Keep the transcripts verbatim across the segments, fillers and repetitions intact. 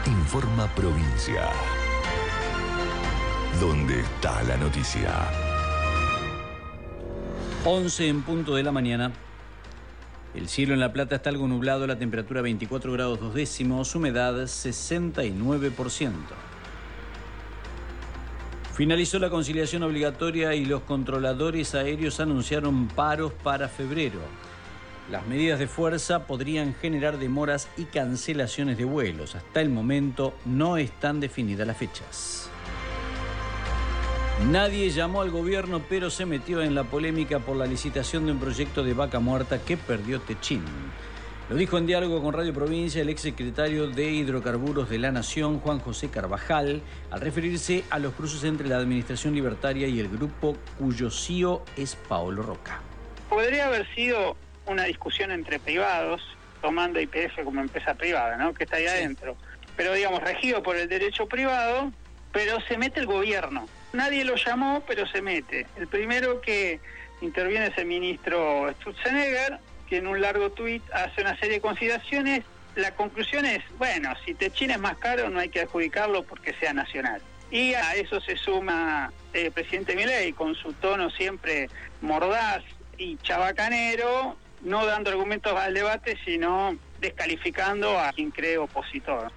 Informa Provincia. ¿Dónde está la noticia? once en punto de la mañana. El cielo en La Plata está algo nublado, la temperatura veinticuatro grados dos décimos, humedad sesenta y nueve por ciento. Finalizó la conciliación obligatoria y los controladores aéreos anunciaron paros para febrero. Las medidas de fuerza podrían generar demoras y cancelaciones de vuelos. Hasta el momento no están definidas las fechas. Nadie llamó al gobierno, pero se metió en la polémica por la licitación de un proyecto de vaca muerta que perdió Techín. Lo dijo en diálogo con Radio Provincia el exsecretario de Hidrocarburos de la Nación, Juan José Carvajal, al referirse a los cruces entre la administración libertaria y el grupo cuyo C E O es Paolo Roca. Podría haber sido una discusión entre privados, tomando Y P F como empresa privada, ¿no?, que está ahí adentro, pero digamos, regido por el derecho privado, pero se mete el gobierno. Nadie lo llamó, pero se mete. El primero que interviene es el ministro Sturzenegger, que en un largo tuit hace una serie de consideraciones. La conclusión es, bueno, si Techín es más caro no hay que adjudicarlo porque sea nacional. Y a eso se suma el eh, presidente Milei con su tono siempre mordaz y chabacanero, no dando argumentos al debate, sino descalificando a quien cree opositor.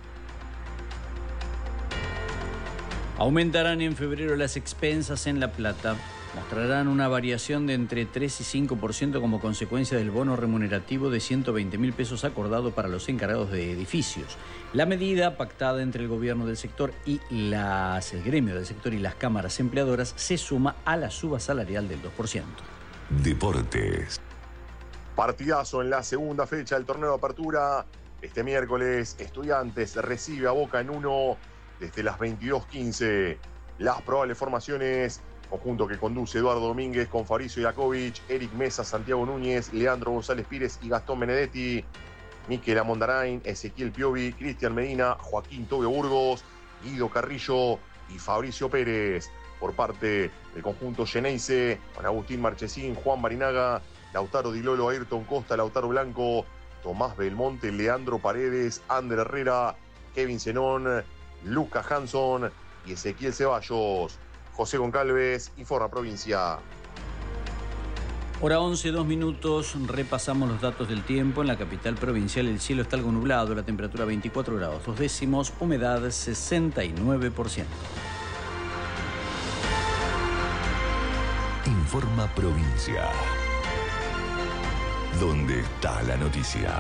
Aumentarán en febrero las expensas en La Plata. Mostrarán una variación de entre tres y cinco por ciento como consecuencia del bono remunerativo de ciento veinte mil pesos acordado para los encargados de edificios. La medida, pactada entre el gobierno del sector y las, el gremio del sector y las cámaras empleadoras, se suma a la suba salarial del dos por ciento. Deportes. Partidazo en la segunda fecha del torneo de apertura. Este miércoles, Estudiantes recibe a Boca en uno desde las veintidós quince. Las probables formaciones: conjunto que conduce Eduardo Domínguez con Fabricio Iakovic, Eric Mesa, Santiago Núñez, Leandro González Pires y Gastón Benedetti, Miquel Amondarain, Ezequiel Piovi, Cristian Medina, Joaquín Tobio Burgos, Guido Carrillo y Fabricio Pérez. Por parte del conjunto Geneise, Juan Agustín Marchesín, Juan Barinaga, Lautaro Di Lolo, Ayrton Costa, Lautaro Blanco, Tomás Belmonte, Leandro Paredes, Ander Herrera, Kevin Zenón, Lucas Hanson y Ezequiel Ceballos. José Goncalves, Informa Provincia. Hora once, dos minutos, repasamos los datos del tiempo. En la capital provincial el cielo está algo nublado, la temperatura veinticuatro grados dos décimos, humedad sesenta y nueve por ciento. Informa Provincia. ¿Dónde está la noticia?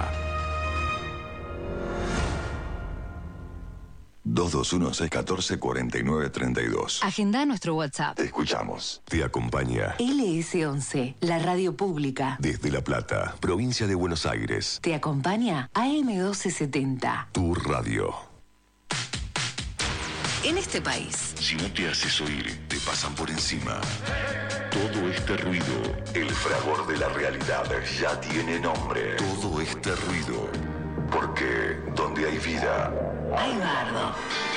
dos dos uno, seis uno cuatro, cuatro nueve tres dos. Agenda nuestro WhatsApp. Te escuchamos. Te acompaña L S once, la radio pública. desde La Plata, provincia de Buenos Aires. Te acompaña A M doce setenta. Tu radio. En este país, Si no te haces oír, te pasan por encima. Todo este ruido, el fragor de la realidad, ya tiene nombre. Todo este ruido, porque donde hay vida, hay bardo.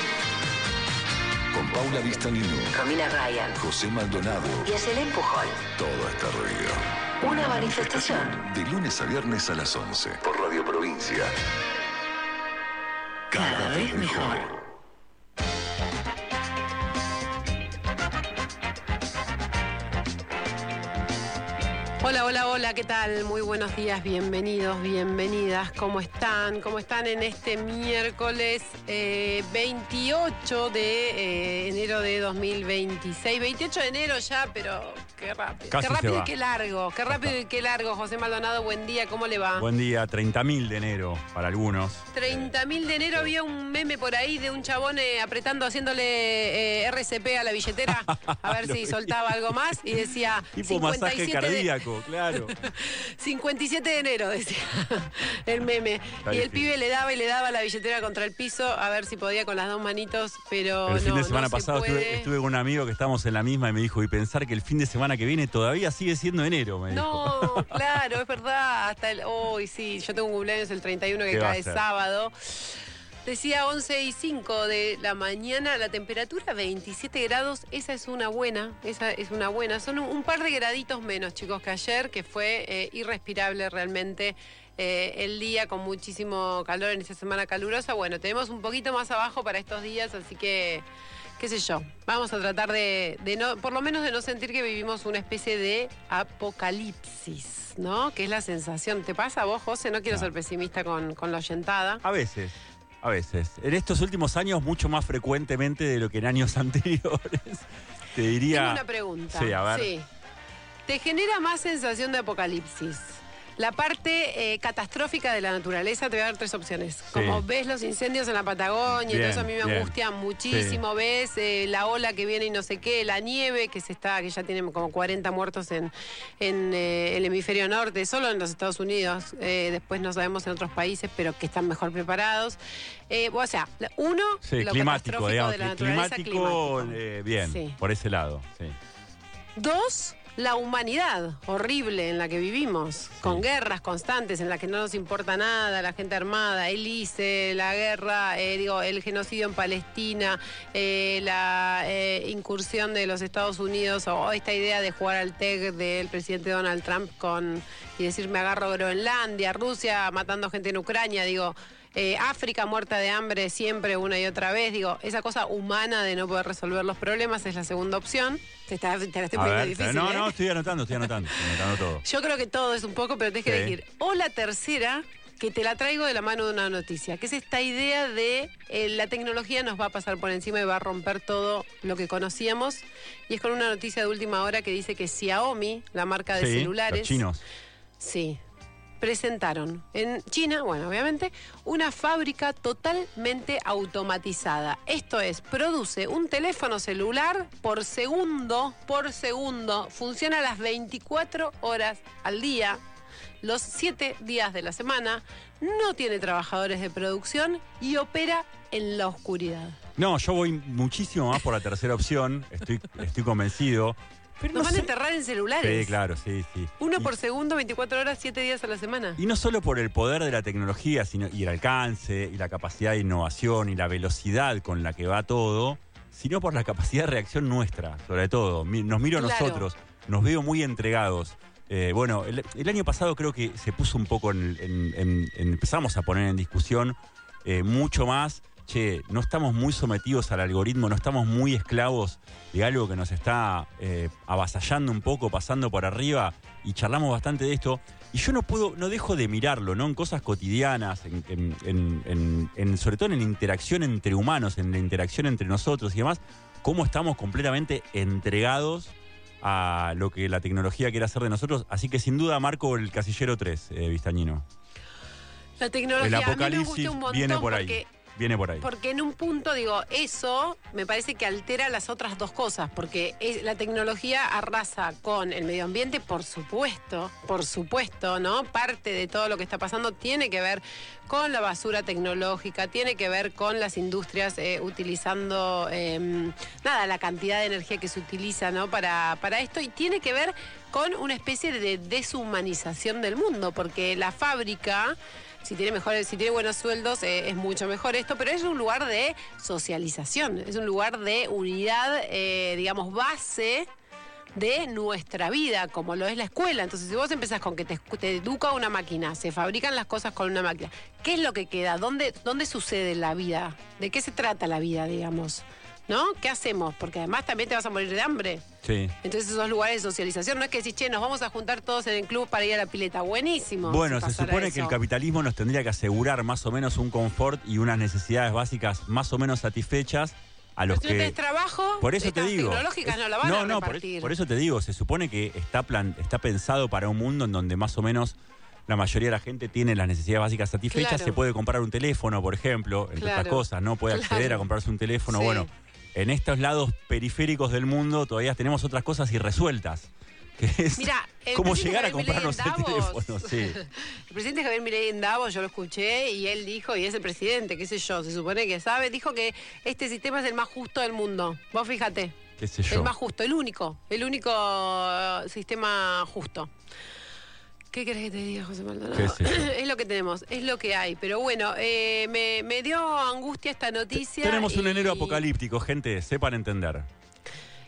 con Paula Vistanino, Romina Ryan José Maldonado, y Ayelen Pujol. todo este ruido. Una manifestación. De lunes a viernes a las once, por Radio Provincia. Cada vez mejor. Hola, hola, hola, ¿qué tal? Muy buenos días, bienvenidos, bienvenidas. ¿Cómo están? ¿Cómo están en este miércoles eh, veintiocho de eh, enero de dos mil veintiséis? veintiocho de enero ya, pero qué rápido. Casi qué rápido se y va. qué largo, qué rápido y qué largo. José Maldonado, buen día, ¿cómo le va? Buen día, treinta mil de enero para algunos. treinta mil de enero, había un meme por ahí de un chabón eh, apretando, haciéndole eh, R C P a la billetera, a ver Lo si vi. soltaba algo más, y decía Tipo masaje cincuenta y siete de cardíaco, claro. cincuenta y siete de enero, decía el meme. Está y el difícil. pibe le daba y le daba la billetera contra el piso a ver si podía con las dos manitos, pero El no, fin de semana no se pasado puede. estuve, estuve con un amigo que estábamos en la misma y me dijo, y pensar que el fin de semana que viene todavía sigue siendo enero, me dijo. No, claro, es verdad. Hasta el. Hoy sí, yo tengo un cumpleaños el treinta y uno que ¿Qué va a cae ser? sábado. Decía once y cinco de la mañana, la temperatura veintisiete grados, esa es una buena, esa es una buena. Son un, un par de graditos menos, chicos, que ayer, que fue eh, irrespirable realmente eh, el día con muchísimo calor en esta semana calurosa. Bueno, tenemos un poquito más abajo para estos días, así que, qué sé yo, vamos a tratar de, de no, por lo menos de no sentir que vivimos una especie de apocalipsis, ¿no? Que es la sensación. ¿Te pasa a vos, José? No quiero No. ser pesimista con, con la oyentada. A veces, a veces. En estos últimos años, mucho más frecuentemente de lo que en años anteriores. Te diría... Tengo una pregunta. Sí, a ver. Sí. ¿Te genera más sensación de apocalipsis la parte eh, catastrófica de la naturaleza? Te voy a dar tres opciones. Como ves los incendios en la Patagonia, y Bien, todo eso a mí me bien. angustia muchísimo. Sí. Ves eh, la ola que viene y no sé qué, la nieve que se está, que ya tiene como cuarenta muertos en, en eh, el hemisferio norte, solo en los Estados Unidos. Eh, después no sabemos en otros países, pero que están mejor preparados. Eh, o sea, uno, Sí, lo climático, catastrófico digamos. de la naturaleza, Climático, climático. eh, bien, Sí. por ese lado, sí. Dos, la humanidad horrible en la que vivimos, con guerras constantes en las que no nos importa nada, la gente armada, el I C E, la guerra, eh, digo, el genocidio en Palestina, eh, la eh, incursión de los Estados Unidos o esta idea de jugar al T E C del presidente Donald Trump con y decir me agarro Groenlandia, Rusia matando gente en Ucrania, digo... Eh, África muerta de hambre siempre, una y otra vez. Digo, esa cosa humana de no poder resolver los problemas es la segunda opción. Te, está, te la estoy A poniendo ver, difícil, no, ¿eh? no, estoy anotando, estoy anotando, estoy anotando todo. Yo creo que todo es un poco, pero tenés que Sí. elegir. O la tercera, que te la traigo de la mano de una noticia, que es esta idea de eh, la tecnología nos va a pasar por encima y va a romper todo lo que conocíamos. Y es con una noticia de última hora que dice que Xiaomi, la marca de Sí, celulares... los chinos. Sí. Presentaron en China, bueno, obviamente, una fábrica totalmente automatizada. Esto es, produce un teléfono celular por segundo, por segundo. Funciona las veinticuatro horas al día, los siete días de la semana. No tiene trabajadores de producción y opera en la oscuridad. No, yo voy muchísimo más por la tercera opción, estoy, estoy convencido. Pero Nos no van a sé- enterrar en celulares. Sí, claro, sí, sí. Uno Y- por segundo, veinticuatro horas, siete días a la semana. Y no solo por el poder de la tecnología, sino y el alcance, y la capacidad de innovación, y la velocidad con la que va todo, sino por la capacidad de reacción nuestra, sobre todo. Mi- Nos miro a Claro. nosotros, nos veo muy entregados. Eh, bueno, el, el año pasado creo que se puso un poco en... en- en- en- empezamos a poner en discusión eh, mucho más, che, no estamos muy sometidos al algoritmo, no estamos muy esclavos de algo que nos está eh, avasallando un poco, pasando por arriba, y charlamos bastante de esto. Y yo no puedo, no dejo de mirarlo, ¿no? En cosas cotidianas, en, en- en- en- en- sobre todo en la interacción entre humanos, en la interacción entre nosotros y demás, cómo estamos completamente entregados a lo que la tecnología quiere hacer de nosotros. Así que sin duda marco el casillero tres, eh, Vistañino. La tecnología El a mí me apocalipsis gusta un montón viene por ahí. porque Viene por ahí. Porque en un punto, digo, eso me parece que altera las otras dos cosas, porque es, la tecnología arrasa con el medio ambiente, por supuesto, por supuesto, ¿no? Parte de todo lo que está pasando tiene que ver con la basura tecnológica, tiene que ver con las industrias eh, utilizando, eh, nada, la cantidad de energía que se utiliza, ¿no? Para, para esto, y tiene que ver con una especie de deshumanización del mundo, porque la fábrica... Si tiene mejores, si tiene buenos sueldos, eh, es mucho mejor esto, pero es un lugar de socialización, es un lugar de unidad, eh, digamos, base de nuestra vida, como lo es la escuela. Entonces, si vos empezás con que te, te educa una máquina, se fabrican las cosas con una máquina, ¿qué es lo que queda? ¿Dónde, dónde sucede la vida? ¿De qué se trata la vida, digamos? ¿No? ¿Qué hacemos? Porque además también te vas a morir de hambre. Sí. Entonces esos lugares de socialización, no es que decís, che, nos vamos a juntar todos en el club para ir a la pileta. Buenísimo. Bueno, si se pasara supone eso. que el capitalismo nos tendría que asegurar más o menos un confort y unas necesidades básicas más o menos satisfechas a los Pero si no que... tenés trabajo, Por eso te estas digo. tecnológicas no la van no, a no, por, repartir. por eso te digo, se supone que está, plan, está pensado para un mundo en donde más o menos la mayoría de la gente tiene las necesidades básicas satisfechas. Claro. Se puede comprar un teléfono, por ejemplo, entre Claro. otras cosas, ¿no? Puede acceder Claro. a comprarse un teléfono. Sí. Bueno, en estos lados periféricos del mundo todavía tenemos otras cosas irresueltas. Que es Mirá, el cómo presidente llegar a Javier Milei comprarnos en el Davos- teléfono. Sí. El presidente Javier Milei en Davos, yo lo escuché y él dijo, y es el presidente, qué sé yo, se supone que sabe, dijo que este sistema es el más justo del mundo. Vos fíjate. Qué sé yo. El más justo, el único, el único uh, sistema justo. ¿Qué querés que te diga, José Maldonado? Qué sé yo. Es lo que tenemos, es lo que hay. Pero bueno, eh, me, me dio angustia esta noticia. Tenemos un y- enero apocalíptico, gente, sepan entender.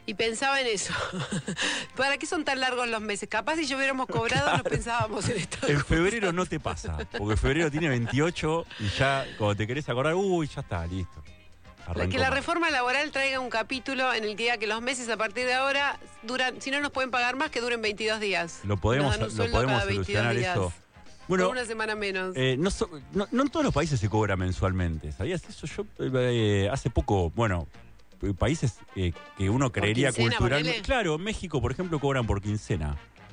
Y pensaba en eso. ¿Para qué son tan largos los meses? Capaz si yo hubiéramos cobrado, claro. no pensábamos en esto. En febrero no te pasa, porque febrero tiene veintiocho y ya cuando te querés acordar, uy, ya está, listo. Arrancó que la más. reforma laboral traiga un capítulo en el que diga que los meses a partir de ahora duran, si no nos pueden pagar más, que duren veintidós días. Lo podemos, lo podemos solucionar días. eso. Bueno, una semana menos. Eh, no, so, no, no en todos los países se cobra mensualmente. ¿Sabías eso? Yo eh, hace poco, bueno, países eh, que uno creería culturalmente. Claro, México, por ejemplo, cobran por quincena.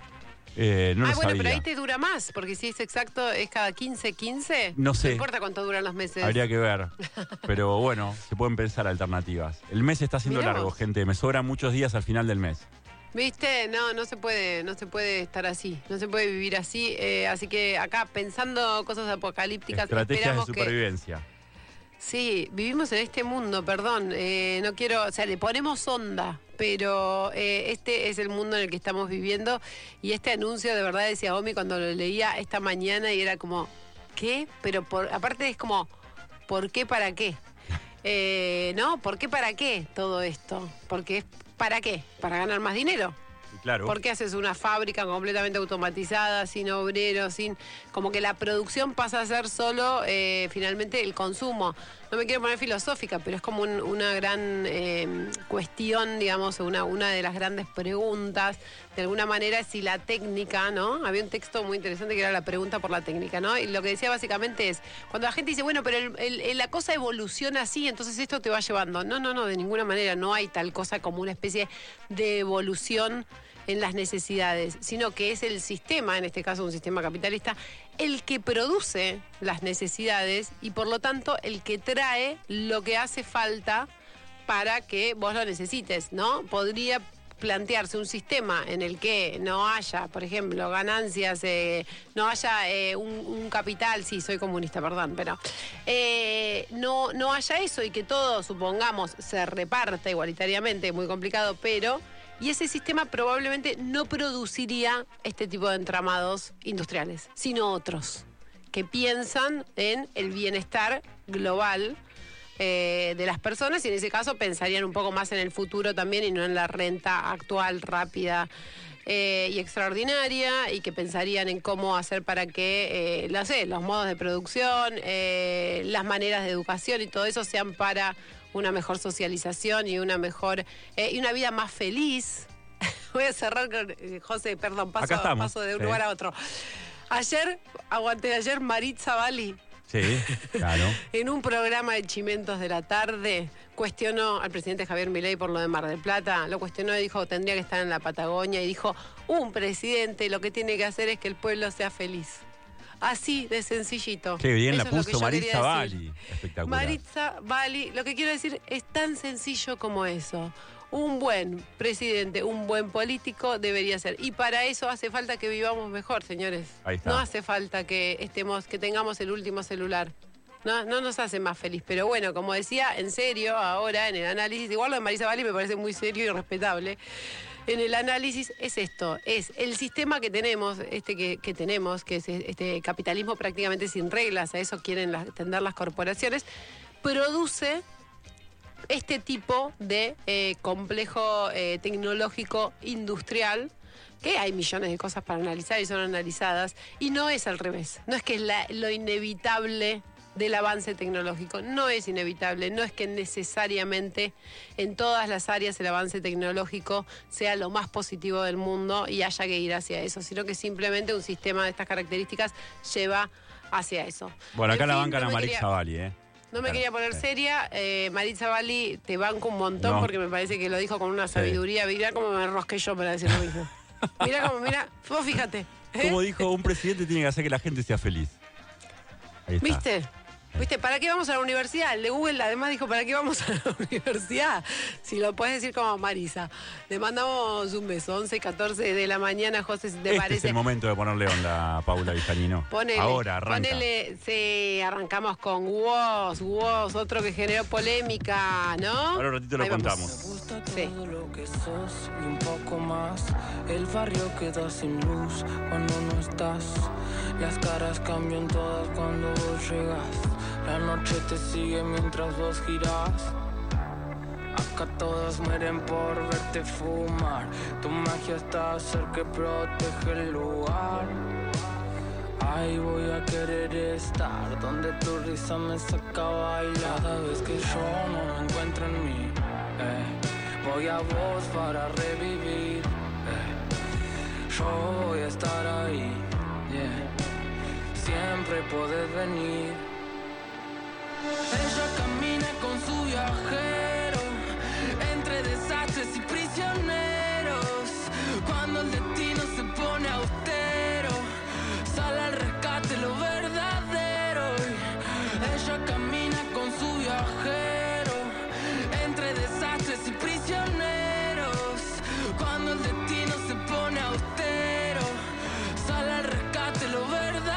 Eh, no ah, lo bueno, sabía. pero ahí te dura más, porque si es exacto, es cada quince, quince. No sé. No importa cuánto duran los meses. Habría que ver. Pero bueno, se pueden pensar alternativas. El mes está siendo Mirá largo, vos. gente. Me sobran muchos días al final del mes. ¿Viste? No, no se puede, no se puede estar así, no se puede vivir así. Eh, así que acá, pensando cosas apocalípticas, estrategias esperamos de supervivencia. Que... Sí, vivimos en este mundo, perdón, eh, no quiero, o sea, le ponemos onda, pero eh, este es el mundo en el que estamos viviendo y este anuncio de verdad decía Omi cuando lo leía esta mañana y era como, ¿qué? Pero por, aparte es como, ¿por qué para qué? Eh, ¿No? ¿Por qué para qué todo esto? Porque es ¿para qué? Para ganar más dinero. Claro. ¿Por qué haces una fábrica completamente automatizada, sin obreros, sin como que la producción pasa a ser solo eh, finalmente el consumo? No me quiero poner filosófica, pero es como un, una gran eh, cuestión, digamos, una, una de las grandes preguntas. De alguna manera, si la técnica, ¿no? Había un texto muy interesante que era la pregunta por la técnica, ¿no? Y lo que decía básicamente es, cuando la gente dice, bueno, pero el, el, el, la cosa evoluciona así, entonces esto te va llevando. No, no, no, de ninguna manera no hay tal cosa como una especie de evolución en las necesidades, sino que es el sistema, en este caso un sistema capitalista, el que produce las necesidades y por lo tanto el que trae lo que hace falta para que vos lo necesites, ¿no? Podría plantearse un sistema en el que no haya, por ejemplo, ganancias, eh, no haya eh, un, un capital, sí, soy comunista, perdón, pero eh, no, no haya eso y que todo, supongamos, se reparta igualitariamente, muy complicado, pero... Y ese sistema probablemente no produciría este tipo de entramados industriales, sino otros, que piensan en el bienestar global eh, de las personas y en ese caso pensarían un poco más en el futuro también y no en la renta actual, rápida eh, y extraordinaria, y que pensarían en cómo hacer para que, eh, no sé, los modos de producción, eh, las maneras de educación y todo eso sean para... una mejor socialización y una mejor eh, y una vida más feliz. Voy a cerrar con eh, José, perdón, paso, paso de un sí. lugar a otro. Ayer, aguanté ayer, Maritza Bali. Sí, claro. En un programa de Chimentos de la tarde, cuestionó al presidente Javier Milei por lo de Mar del Plata. Lo cuestionó y dijo tendría que estar en la Patagonia. Y dijo, un presidente lo que tiene que hacer es que el pueblo sea feliz. Así de sencillito. Qué bien Eso la puso Maritza Bali. Espectacular. Maritza Bali, lo que quiero decir es tan sencillo como eso. Un buen presidente, un buen político debería ser. Y para eso hace falta que vivamos mejor, señores. Ahí está. No hace falta que estemos, que tengamos el último celular. No, no nos hace más feliz. Pero bueno, como decía, en serio, ahora en el análisis, igual lo de Maritza Bali me parece muy serio y respetable. En el análisis es esto, es el sistema que tenemos, este que, que tenemos, que es este capitalismo prácticamente sin reglas, a eso quieren las, tender las corporaciones, produce este tipo de eh, complejo eh, tecnológico industrial, que hay millones de cosas para analizar y son analizadas, y no es al revés, no es que es la, lo inevitable del avance tecnológico. No es inevitable, no es que necesariamente en todas las áreas el avance tecnológico sea lo más positivo del mundo y haya que ir hacia eso, sino que simplemente un sistema de estas características lleva hacia eso. Bueno, acá en la fin, bancan no a me Maritza quería, Bali, ¿eh? No me claro, quería poner sí. seria, eh, Maritza Bali te banco un montón No. porque me parece que lo dijo con una sabiduría. Mirá cómo me enrosqué yo para decir lo mismo. Mirá cómo, mirá, vos fíjate. ¿eh? Como dijo, un presidente tiene que hacer que la gente sea feliz. Ahí está. ¿Viste? ¿Viste? ¿Para qué vamos a la universidad? El de Google además dijo, ¿para qué vamos a la universidad? Si lo puedes decir como Marisa. Le mandamos un beso, once y catorce de la mañana, José, si te este parece. es el momento de ponerle onda a Paula Villagnino. Ponele, Ahora, arranca. Ponele, sí, arrancamos con Woz, Woz, otro que generó polémica, ¿no? Ahora un ratito lo Ahí vamos. contamos. Me gusta todo Sí. lo que sos y un poco más. El barrio queda sin luz cuando no estás. Las caras cambian todas cuando vos llegas. La noche te sigue mientras vos girás. Acá todos mueren por verte fumar. Tu magia está cerca y protege el lugar. Ahí voy a querer estar, donde tu risa me saca a bailar. Cada vez que yo no me encuentro en mí, eh, voy a vos para revivir. Eh, yo voy a estar ahí, yeah. Siempre podés venir. Ella camina con su viajero entre desastres y prisioneros. Cuando el destino se pone austero, sale al rescate lo verdadero. Ella camina con su viajero entre desastres y prisioneros. Cuando el destino se pone austero, sale al rescate lo verdadero.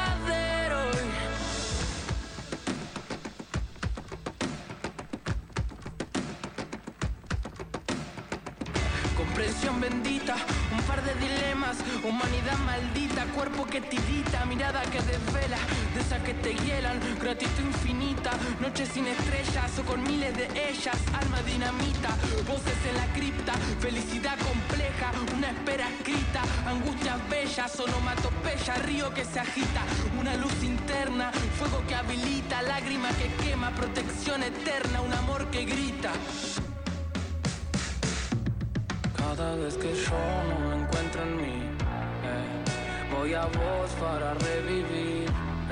Comprensión bendita, un par de dilemas, humanidad maldita, cuerpo que tirita, mirada que desvela, de esas que te hielan, gratitud infinita, noches sin estrellas o con miles de ellas, alma dinamita, voces en la cripta, felicidad compleja, una espera escrita, angustias bellas, onomatopeya, río que se agita, una luz interna, fuego que habilita, lágrima que quema, protección eterna, un amor que grita. Cada vez que yo no me encuentro en mí, eh, voy a vos para revivir.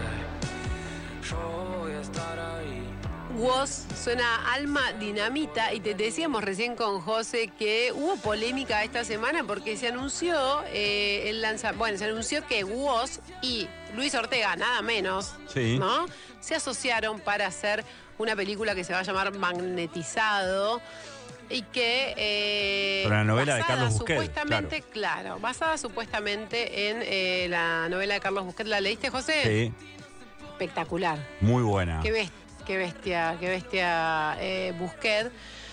Eh, yo voy a estar ahí. Woz suena Alma Dinamita y te decíamos recién con José que hubo polémica esta semana porque se anunció eh, el lanza, bueno, se anunció que Woz y Luis Ortega, nada menos, Sí. ¿no? Se asociaron para hacer una película que se va a llamar Magnetizado. Y que... Eh, Sobre la novela de basada Carlos Busquets, supuestamente, claro. claro, basada supuestamente en eh, la novela de Carlos Busquets. ¿La leíste, José? Sí, Espectacular. muy buena. Qué, best, qué bestia, qué bestia eh, Busquets.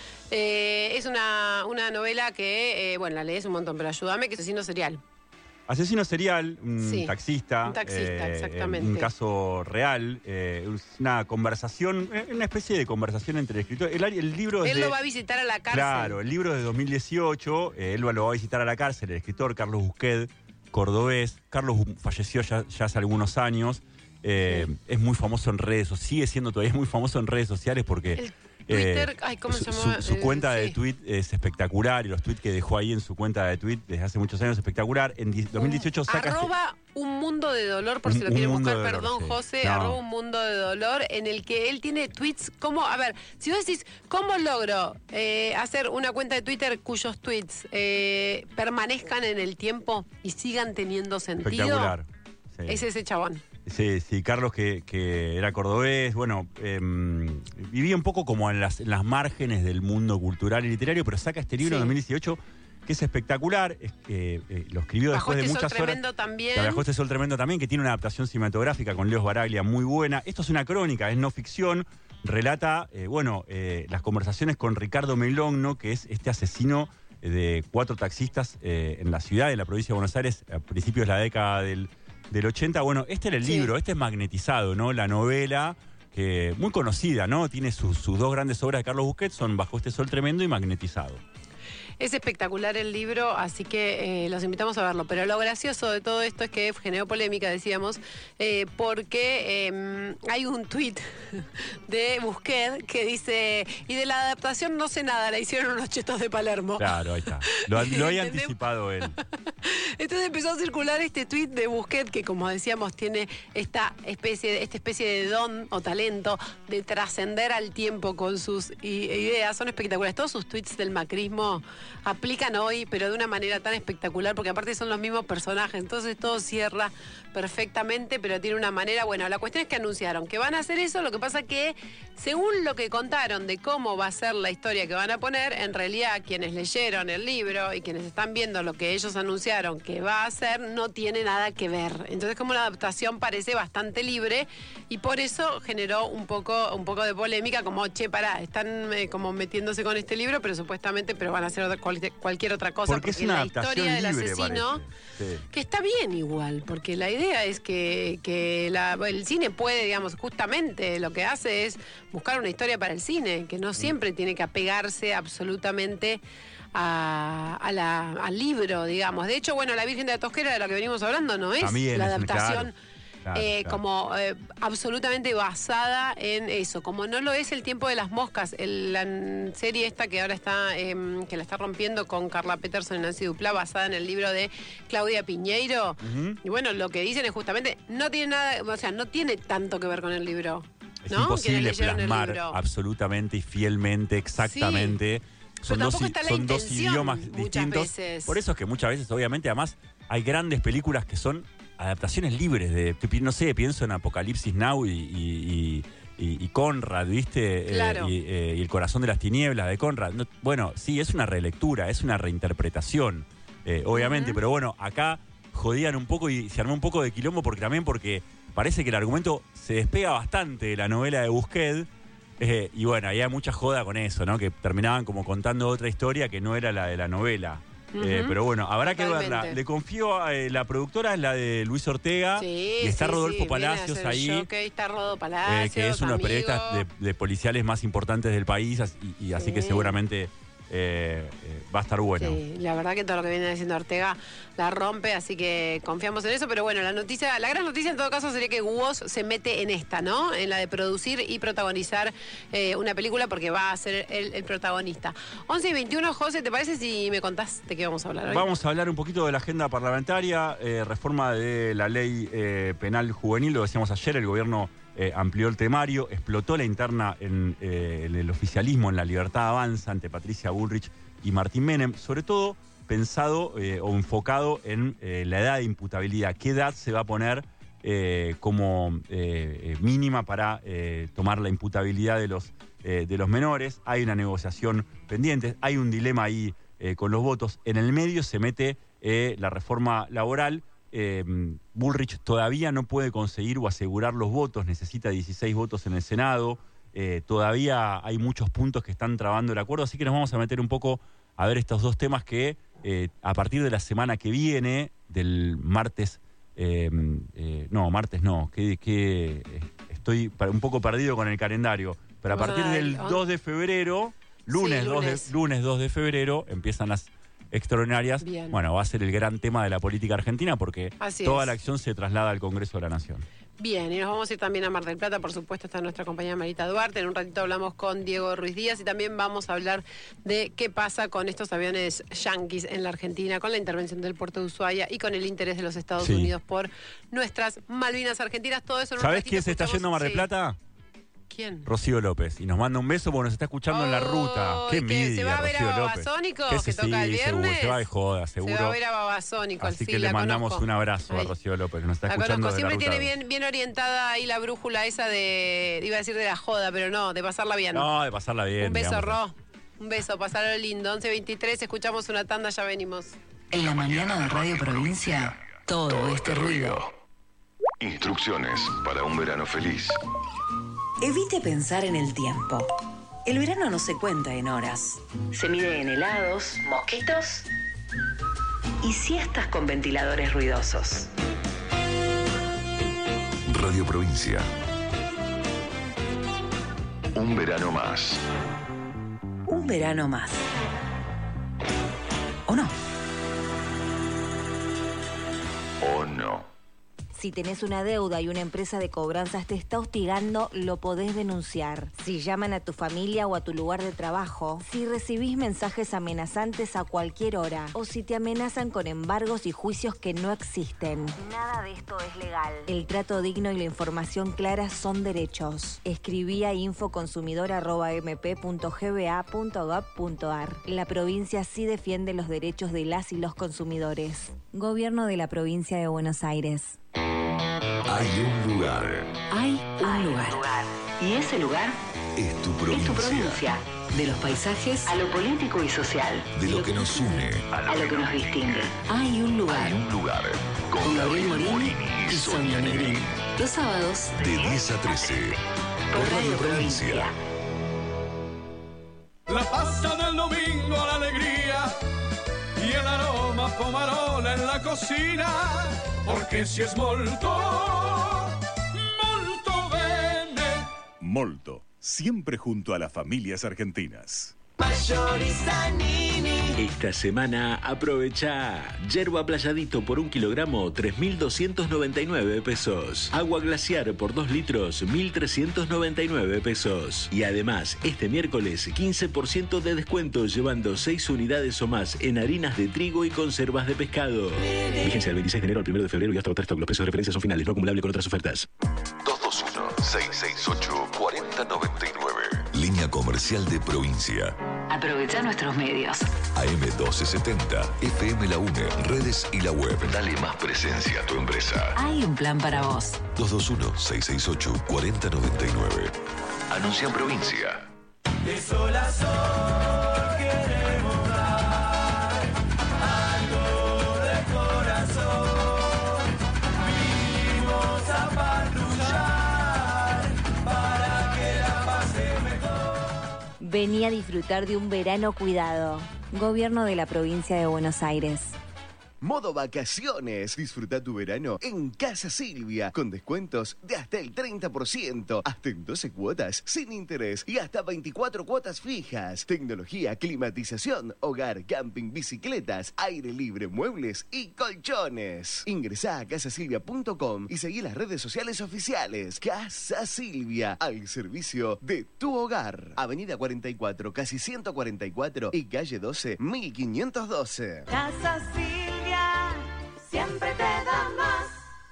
Eh, es una, una novela que, eh, bueno, la lees un montón, pero ayúdame, que es asesino serial. Asesino serial, un Sí, taxista. un taxista, eh, exactamente. Un caso real, eh, una conversación, eh, una especie de conversación entre el escritor. El, el libro es Él de- lo va a visitar a la cárcel. Claro, el libro es de dos mil dieciocho, eh, él lo va a visitar a la cárcel, el escritor Carlos Busquets, cordobés. Carlos falleció ya, ya hace algunos años. eh, Sí. Es muy famoso en redes, o sigue siendo todavía muy famoso en redes sociales porque... El Twitter, ay, ¿cómo su, se llamaba? su- su El- cuenta de sí. tweet es espectacular y los tweets que dejó ahí en su cuenta de tweet desde hace muchos años espectacular. En die- dos mil dieciocho saca... este- Arroba un mundo de dolor, por Un- si lo un quieren mundo buscar, de dolor, perdón, sí. José, No. arroba un mundo de dolor, en el que él tiene tweets como, a ver, si vos decís, ¿cómo logro eh, hacer una cuenta de Twitter cuyos tweets eh, permanezcan en el tiempo y sigan teniendo sentido? Espectacular. Sí. Es ese chabón. Sí, sí, Carlos que, que era cordobés, bueno, eh, vivía un poco como en las, en las márgenes del mundo cultural y literario, pero saca este libro Sí. en dos mil dieciocho que es espectacular, es que eh, lo escribió Bajo después de este sol muchas horas. tremendo también. Bajo este sol tremendo también, que tiene una adaptación cinematográfica con Leos Baraglia muy buena. Esto es una crónica, es no ficción, relata, eh, bueno, eh, las conversaciones con Ricardo Melogno, que es este asesino de cuatro taxistas eh, en la ciudad, en la provincia de Buenos Aires, a principios de la década del, del ochenta. Bueno, este era el Sí. libro, este es Magnetizado, ¿no? La novela, que muy conocida, ¿no? Tiene sus, sus dos grandes obras de Carlos Busquets, son Bajo este sol tremendo y Magnetizado. Es espectacular el libro, así que eh, los invitamos a verlo. Pero lo gracioso de todo esto es que generó polémica, decíamos, eh, porque eh, hay un tuit de Busquets que dice, y de la adaptación no sé nada, la hicieron los chetos de Palermo. Claro, ahí está. Lo, lo había ¿Entendés? anticipado él. Entonces empezó a circular este tuit de Busquets que, como decíamos, tiene esta especie de, esta especie de don o talento de trascender al tiempo con sus i- ideas. Son espectaculares. Todos sus tweets del macrismo aplican hoy, pero de una manera tan espectacular, porque aparte son los mismos personajes. Entonces todo cierra perfectamente, pero tiene una manera... Bueno, la cuestión es que anunciaron que van a hacer eso. Lo que pasa que, según lo que contaron de cómo va a ser la historia que van a poner, en realidad quienes leyeron el libro y quienes están viendo lo que ellos anunciaron que va a hacer, no tiene nada que ver. Entonces, como la adaptación parece bastante libre, y por eso generó un poco, un poco de polémica, como, che, pará, están eh, como metiéndose con este libro, pero supuestamente, pero van a hacer otra otra, cual, cualquier otra cosa. Porque, porque es una la adaptación historia del libre, asesino, parece. Sí. que está bien igual, porque la idea es que, que la, el cine puede, digamos, justamente lo que hace es buscar una historia para el cine, que no siempre tiene que apegarse absolutamente A, a la, al libro, digamos. De hecho, bueno, La Virgen de la Tosquera, de la que venimos hablando, no es También la es un- adaptación claro, claro, eh, claro. como eh, absolutamente basada en eso, como no lo es El Tiempo de las Moscas, el- la n- serie esta que ahora está, eh, que la está rompiendo con Carla Peterson y Nancy Duplá, basada en el libro de Claudia Piñeiro. Ujú. Y bueno, lo que dicen es justamente, no tiene nada, o sea, no tiene tanto que ver con el libro. Es ¿no? imposible Quienes leyeron el plasmar libro. absolutamente y fielmente, exactamente. Son Pero dos, tampoco i- está la son dos intención idiomas muchas distintos. veces. Por eso es que muchas veces, obviamente, además, hay grandes películas que son adaptaciones libres de, que pi- no sé, pienso en Apocalipsis Now y, y- y- y- y Conrad, ¿viste? Eh, Claro. y, eh, y El Corazón de las Tinieblas de Conrad. No, bueno, sí, es una relectura, es una reinterpretación, eh, obviamente, Ujú. pero bueno, acá jodían un poco y se armó un poco de quilombo porque también porque parece que el argumento se despega bastante de la novela de Busquets. Eh, y bueno, había mucha joda con eso, ¿no? Que terminaban como contando otra historia que no era la de la novela. Eh, Ujú. pero bueno, habrá que Totalmente. verla. Le confío a eh, la productora, es la de Luis Ortega. Sí, y está sí, Rodolfo sí, viene a Palacios hacer ahí. el jockey, está Rodo eh, Palacios, que es uno de los amigo. periodistas de, de policiales más importantes del país. as- Y, y así que Sí. seguramente eh, eh, va a estar bueno. Sí, la verdad que todo lo que viene diciendo Ortega la rompe, así que confiamos en eso. Pero bueno, la noticia, la gran noticia en todo caso sería que Woz se mete en esta, ¿no? En la de producir y protagonizar eh, una película porque va a ser el, el protagonista. once y veintiuno, José, ¿te parece si me contás de qué vamos a hablar hoy? Vamos a hablar un poquito de la agenda parlamentaria, eh, reforma de la ley eh, penal juvenil, lo decíamos ayer, el gobierno eh, amplió el temario, explotó la interna en, eh, en el oficialismo, en la Libertad Avanza, ante Patricia Bullrich y Martín Menem, sobre todo pensado eh, o enfocado en eh, la edad de imputabilidad, qué edad se va a poner eh, como eh, eh, mínima para eh, tomar la imputabilidad de los, eh, de los menores. Hay una negociación pendiente, hay un dilema ahí eh, con los votos. En el medio se mete eh, la reforma laboral. Eh, Bullrich todavía no puede conseguir o asegurar los votos, necesita dieciséis votos en el Senado. Eh, todavía hay muchos puntos que están trabando el acuerdo, así que nos vamos a meter un poco a ver estos dos temas que eh, a partir de la semana que viene, del martes, eh, eh, no, martes no, que, que eh, estoy un poco perdido con el calendario, pero a Vamos a partir ver, del ¿no? dos de febrero, lunes, Sí, dos de, lunes. lunes dos de febrero, empiezan las extraordinarias. Bien. Bueno, va a ser el gran tema de la política argentina porque Así toda es. la acción se traslada al Congreso de la Nación. Bien, y nos vamos a ir también a Mar del Plata, por supuesto, está nuestra compañera Marita Duarte. En un ratito hablamos con Diego Ruiz Díaz y también vamos a hablar de qué pasa con estos aviones yanquis en la Argentina, con la intervención del puerto de Ushuaia y con el interés de los Estados Sí. Unidos por nuestras Malvinas argentinas. Todo eso en un ¿Sabés ratito quién se está escuchamos- yendo a Mar del sí. Plata? ¿Quién? Rocío López. Y nos manda un beso porque nos está escuchando en la ruta. Oh, Qué ¿y que envidia, se va a ver a Rocío López. Babasónicos, Que que se- toca el sí, seguro, viernes? se va de joda, Se seguro. va a ver a Babasónico, Así sí, que le la mandamos conozco. un abrazo a Ay. Rocío López, que nos está La escuchando conozco, de la siempre ruta. tiene bien, bien orientada ahí la brújula esa de, iba a decir de la joda, pero no, de pasarla bien. No, de pasarla bien. Un beso, digamos. Ro. Un beso, pasarlo lindo. once veintitrés, escuchamos una tanda, ya venimos. En la mañana de Radio Provincia, todo este ruido. Instrucciones para un verano feliz. Evite pensar en el tiempo. El verano no se cuenta en horas. Se mide en helados, mosquitos Y siestas con ventiladores ruidosos. Radio Provincia. Un verano más. Un verano más. ¿O no? ¿O no? Si tenés una deuda y una empresa de cobranzas te está hostigando, lo podés denunciar. Si llaman a tu familia o a tu lugar de trabajo, si recibís mensajes amenazantes a cualquier hora, o si te amenazan con embargos y juicios que no existen. Nada de esto es legal. El trato digno y la información clara son derechos. Escribí a infoconsumidor arroba m p punto g b a punto gov punto a r. La provincia sí defiende los derechos de las y los consumidores. Gobierno de la Provincia de Buenos Aires. Hay un lugar. Hay un Hay un lugar. lugar. Y ese lugar Es tu es provincia. tu provincia. De los paisajes A lo político y social. De lo que nos une. A lo que nos distingue. hay un lugar. Hay un lugar. Con Con Gabriel Gabriel Morini Morini y y Sonia Sonia Negrín. Negrín. Los sábados De diez a trece. Por Radio Provincia. La pasta del domingo, la alegría, pomarola en la cocina, porque si es molto, molto bene. Molto, siempre junto a las familias argentinas. Esta semana aprovecha yerba playadito por un kilogramo, tres mil doscientos noventa y nueve pesos. Agua glaciar por dos litros, mil trescientos noventa y nueve pesos. Y además, este miércoles, quince por ciento de descuento llevando seis unidades o más en harinas de trigo y conservas de pescado. Vigencia del veintiséis de enero al primero de febrero y hasta agotar stock. Los precios de referencia son finales, no acumulable con otras ofertas. dos dos uno, seis seis ocho, cuatro cero nueve nueve. Línea comercial de provincia. Aprovecha nuestros medios. A M doce setenta, F M La UNE, redes y la web. Dale más presencia a tu empresa. Hay un plan para vos. dos dos uno, seis seis ocho, cuatro cero nueve nueve. Anuncia en provincia. De sol a sol queremos dar algo de corazón. Vinimos a patrullar para que la pase mejor. Vení a disfrutar de un verano cuidado. Gobierno de la provincia de Buenos Aires. Modo vacaciones. Disfruta tu verano en Casa Silvia con descuentos de hasta el treinta por ciento, hasta en doce cuotas sin interés y hasta veinticuatro cuotas fijas. Tecnología, climatización, hogar, camping, bicicletas, aire libre, muebles y colchones. Ingresá a casa silvia punto com y seguí las redes sociales oficiales. Casa Silvia, al servicio de tu hogar. Avenida cuarenta y cuatro, casi ciento cuarenta y cuatro y calle doce, mil quinientos doce. Casa Silvia, siempre te da más.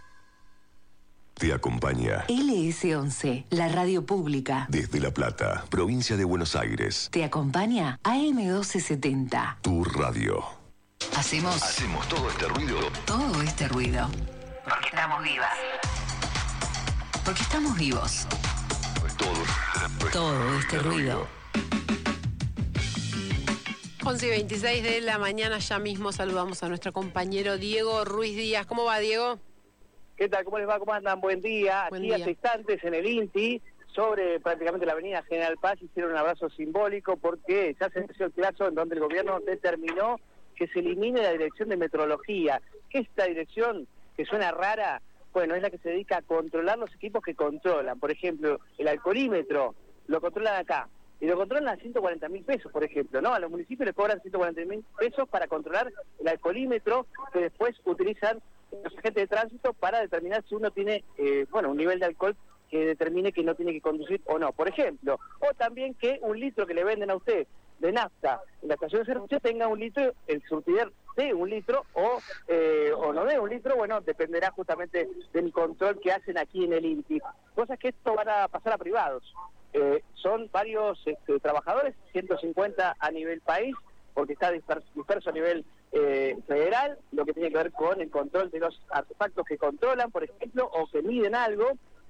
Te acompaña L S once, la radio pública. desde La Plata, provincia de Buenos Aires. Te acompaña A M doce setenta. Tu radio. Hacemos Hacemos todo este ruido. todo este ruido. Porque estamos vivas. Porque estamos vivos. Todo, Todo este ruido. once y veintiséis de la mañana, ya mismo saludamos a nuestro compañero Diego Ruiz Díaz. ¿Cómo va, Diego? ¿Qué tal? ¿Cómo les va? ¿Cómo andan? Buen día. Buen Aquí día. hace instantes en el INTI, sobre prácticamente la avenida General Paz, hicieron un abrazo simbólico porque ya se empezó el plazo en donde el gobierno determinó que se elimine la dirección de metrología. ¿Qué es esta dirección que suena rara? Bueno, es la que se dedica a controlar los equipos que controlan. Por ejemplo, el alcoholímetro lo controlan acá. Y lo controlan a ciento cuarenta mil pesos, por ejemplo, ¿no? A los municipios les cobran ciento cuarenta mil pesos para controlar el alcoholímetro que después utilizan los agentes de tránsito para determinar si uno tiene, eh, bueno, un nivel de alcohol que determine que no tiene que conducir o no, por ejemplo. O también que un litro que le venden a usted de nafta en la estación de servicio tenga un litro, el surtidor de un litro o, eh, o no de un litro, bueno, dependerá justamente del control que hacen aquí en el INTI. Cosas que esto van a pasar a privados. Eh, son varios este, trabajadores, ciento cincuenta a nivel país, porque está disperso, disperso a nivel eh, federal, lo que tiene que ver con el control de los artefactos que controlan, por ejemplo, o que miden algo,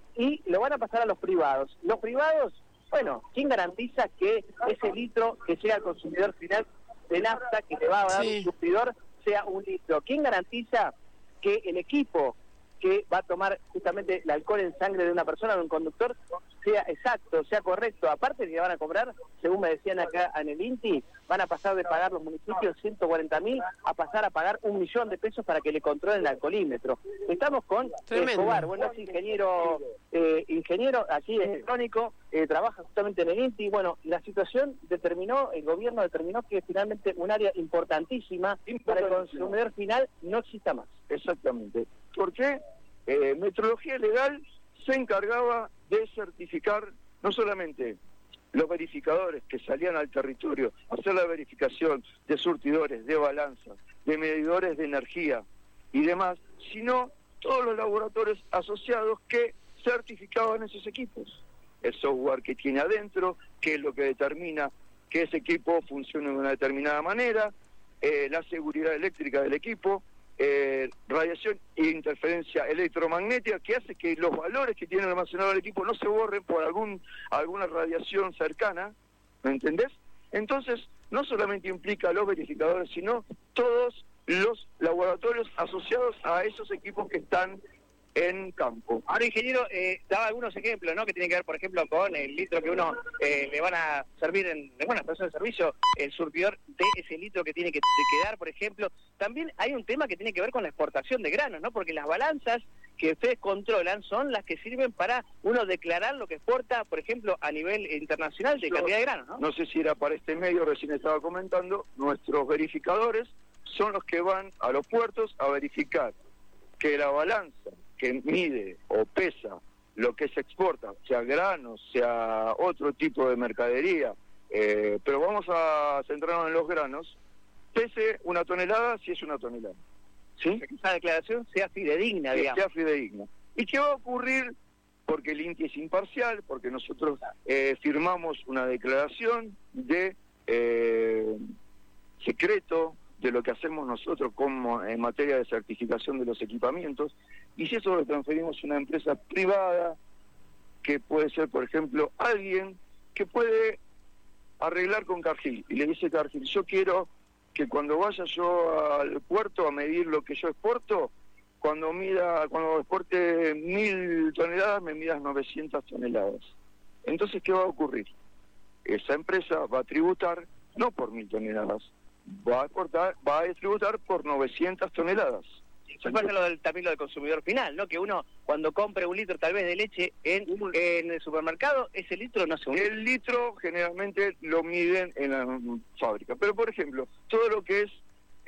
y lo van a pasar a los privados. Los privados, bueno, ¿quién garantiza que ese litro que llega al consumidor final de nafta que le va a dar Sí. un surtidor sea un litro? ¿Quién garantiza que el equipo que va a tomar justamente el alcohol en sangre de una persona, de un conductor, sea exacto, sea correcto? Aparte que van a cobrar, según me decían acá en el INTI, van a pasar de pagar los municipios ciento cuarenta mil a pasar a pagar un millón de pesos para que le controlen el alcoholímetro. Estamos con eh, Tremendo. Escobar, bueno, es ingeniero, eh, ingeniero aquí electrónico, eh, trabaja justamente en el INTI. Bueno, la situación determinó, el gobierno determinó que finalmente un área importantísima para el consumidor final no exista más. Exactamente. ¿Por qué? Eh, Metrología Legal se encargaba de certificar no solamente los verificadores que salían al territorio a hacer la verificación de surtidores, de balanzas, de medidores de energía y demás, sino todos los laboratorios asociados que certificaban esos equipos. El software que tiene adentro, qué es lo que determina que ese equipo funcione de una determinada manera, eh, la seguridad eléctrica del equipo, Eh, radiación e interferencia electromagnética, que hace que los valores que tiene almacenado el equipo no se borren por algún alguna radiación cercana, ¿me entendés? Entonces, no solamente implica a los verificadores, sino todos los laboratorios asociados a esos equipos que están en campo. Ahora, ingeniero, eh, daba algunos ejemplos, ¿no? Que tienen que ver, por ejemplo, con el litro que uno eh, le van a servir en, bueno, estación de servicio, el surtidor de ese litro que tiene que, que dar, por ejemplo. También hay un tema que tiene que ver con la exportación de granos, ¿no? Porque las balanzas que ustedes controlan son las que sirven para uno declarar lo que exporta, por ejemplo, a nivel internacional de cantidad de granos, ¿no? No sé si era para este medio, recién estaba comentando, nuestros verificadores son los que van a los puertos a verificar que la balanza que mide o pesa lo que se exporta, sea granos, sea otro tipo de mercadería, eh, pero vamos a centrarnos en los granos, pese una tonelada si es una tonelada. ¿Sí? Que esa declaración sea fidedigna, Que digamos. sea fidedigna. ¿Y qué va a ocurrir? Porque el INTI es imparcial, porque nosotros eh, firmamos una declaración de eh, secreto de lo que hacemos nosotros como en materia de certificación de los equipamientos, y si eso lo transferimos a una empresa privada, que puede ser, por ejemplo, alguien que puede arreglar con Cargill, y le dice Cargill, yo quiero que cuando vaya yo al puerto a medir lo que yo exporto, cuando mida, cuando exporte mil toneladas, me midas novecientas toneladas. Entonces, ¿qué va a ocurrir? Esa empresa va a tributar no por mil toneladas, va a exportar, va a tributar por novecientas toneladas. Eso pasa lo del, también lo del consumidor final, ¿no? Que uno, cuando compre un litro tal vez de leche en, en el supermercado, ese litro no se une. El litro generalmente lo miden en la fábrica. Pero, por ejemplo, todo lo que es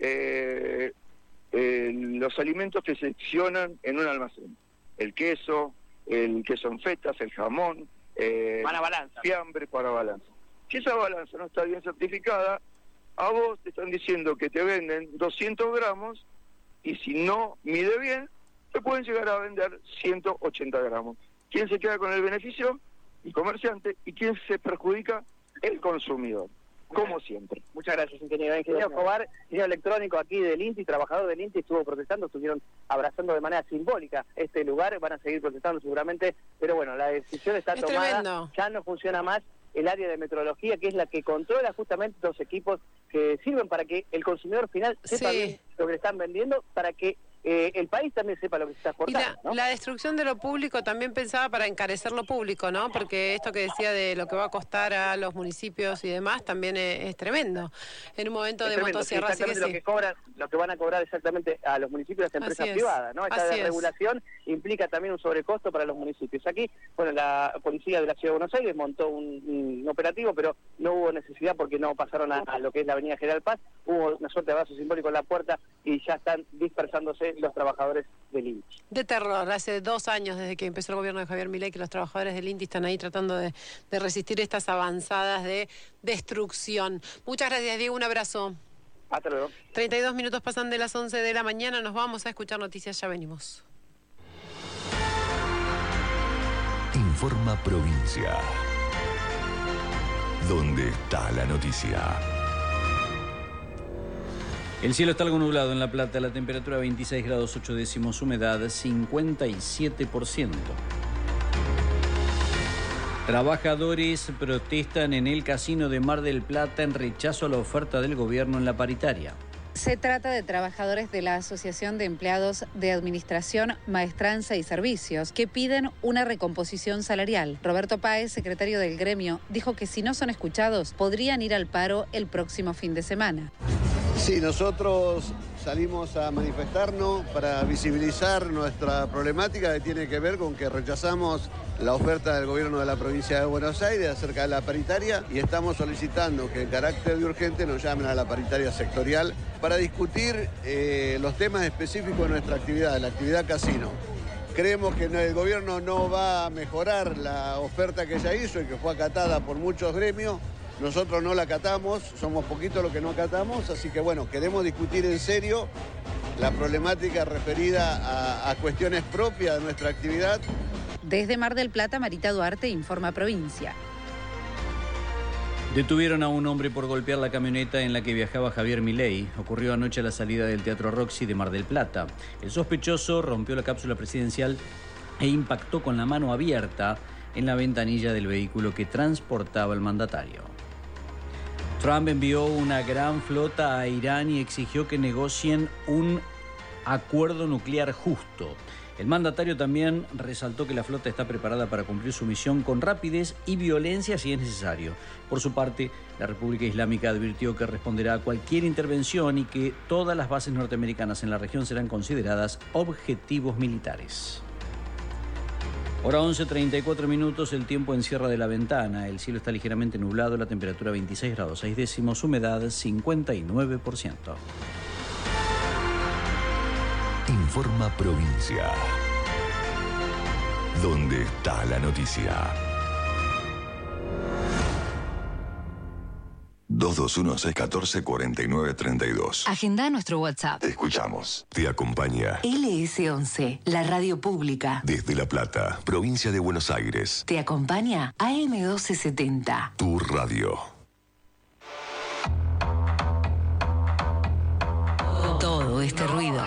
eh, eh, los alimentos que se seccionan en un almacén. El queso, el queso en fetas, el jamón, eh, para balanza. Fiambre para balanza. Si esa balanza no está bien certificada, a vos te están diciendo que te venden doscientos gramos y si no mide bien, te pueden llegar a vender ciento ochenta gramos. ¿Quién se queda con el beneficio? El comerciante. ¿Y quién se perjudica? El consumidor, como siempre. Muchas gracias, ingeniero. Ingeniero Escobar, ingeniero electrónico aquí del INTI, trabajador del INTI, estuvo protestando, estuvieron abrazando de manera simbólica este lugar, van a seguir protestando seguramente, pero bueno, la decisión está Es tomada, tremendo. Ya no funciona más el área de metrología, que es la que controla justamente los equipos que sirven para que el consumidor final sepa Sí. bien lo que le están vendiendo, para que eh, el país también sepa lo que se está Y exportando, la, ¿no? la destrucción de lo público también pensaba para encarecer lo público, ¿no? Porque esto que decía de lo que va a costar a los municipios y demás también es, es tremendo. En un momento Es de tremendo, sí, motosierra, así que exactamente sí. lo que cobran, lo que van a cobrar exactamente a los municipios y las empresas Así es, privadas, ¿no? Esta así es. desregulación implica también un sobrecosto para los municipios. Aquí, bueno, la policía de la Ciudad de Buenos Aires montó un, un operativo, pero no hubo necesidad porque no pasaron a, a lo que es la avenida General Paz, hubo una suerte de abrazo simbólico en la puerta y ya están dispersándose los trabajadores del INTI. De terror, hace dos años desde que empezó el gobierno de Javier Milei que los trabajadores del INTI están ahí tratando de, de resistir estas avanzadas de destrucción. Muchas gracias, Diego, un abrazo. Hasta luego. treinta y dos minutos pasan de las once de la mañana, nos vamos a escuchar noticias, ya venimos. Informa Provincia. ¿Dónde está la noticia? El cielo está algo nublado en La Plata, la temperatura veintiséis grados ocho décimos, humedad cincuenta y siete por ciento. Trabajadores protestan en el casino de Mar del Plata en rechazo a la oferta del gobierno en la paritaria. Se trata de trabajadores de la Asociación de Empleados de Administración, Maestranza y Servicios, que piden una recomposición salarial. Roberto Páez, secretario del gremio, dijo que si no son escuchados, podrían ir al paro el próximo fin de semana. Sí, nosotros salimos a manifestarnos para visibilizar nuestra problemática que tiene que ver con que rechazamos la oferta del gobierno de la provincia de Buenos Aires acerca de la paritaria y estamos solicitando que en carácter de urgente nos llamen a la paritaria sectorial para discutir eh, los temas específicos de nuestra actividad, la actividad casino. Creemos que el gobierno no va a mejorar la oferta que ya hizo y que fue acatada por muchos gremios. Nosotros no la acatamos, somos poquitos los que no acatamos, así que bueno, queremos discutir en serio la problemática referida a, a cuestiones propias de nuestra actividad. Desde Mar del Plata, Marita Duarte, Informa Provincia. Detuvieron a un hombre por golpear la camioneta en la que viajaba Javier Milei. Ocurrió anoche a la salida del Teatro Roxy de Mar del Plata. El sospechoso rompió la cápsula presidencial e impactó con la mano abierta en la ventanilla del vehículo que transportaba el mandatario. Trump envió una gran flota a Irán y exigió que negocien un acuerdo nuclear justo. El mandatario también resaltó que la flota está preparada para cumplir su misión con rapidez y violencia si es necesario. Por su parte, la República Islámica advirtió que responderá a cualquier intervención y que todas las bases norteamericanas en la región serán consideradas objetivos militares. Hora once, treinta y cuatro minutos, el tiempo en Sierra de la Ventana. El cielo está ligeramente nublado, la temperatura veintiséis grados seis décimos, humedad cincuenta y nueve por ciento. Informa Provincia. ¿Dónde está la noticia? dos dos uno, seis uno cuatro, cuatro nueve tres dos. Agenda nuestro WhatsApp. Te escuchamos. Te acompaña L S once, la radio pública. desde La Plata, provincia de Buenos Aires. Te acompaña A M doce setenta. Tu radio. Todo este ruido.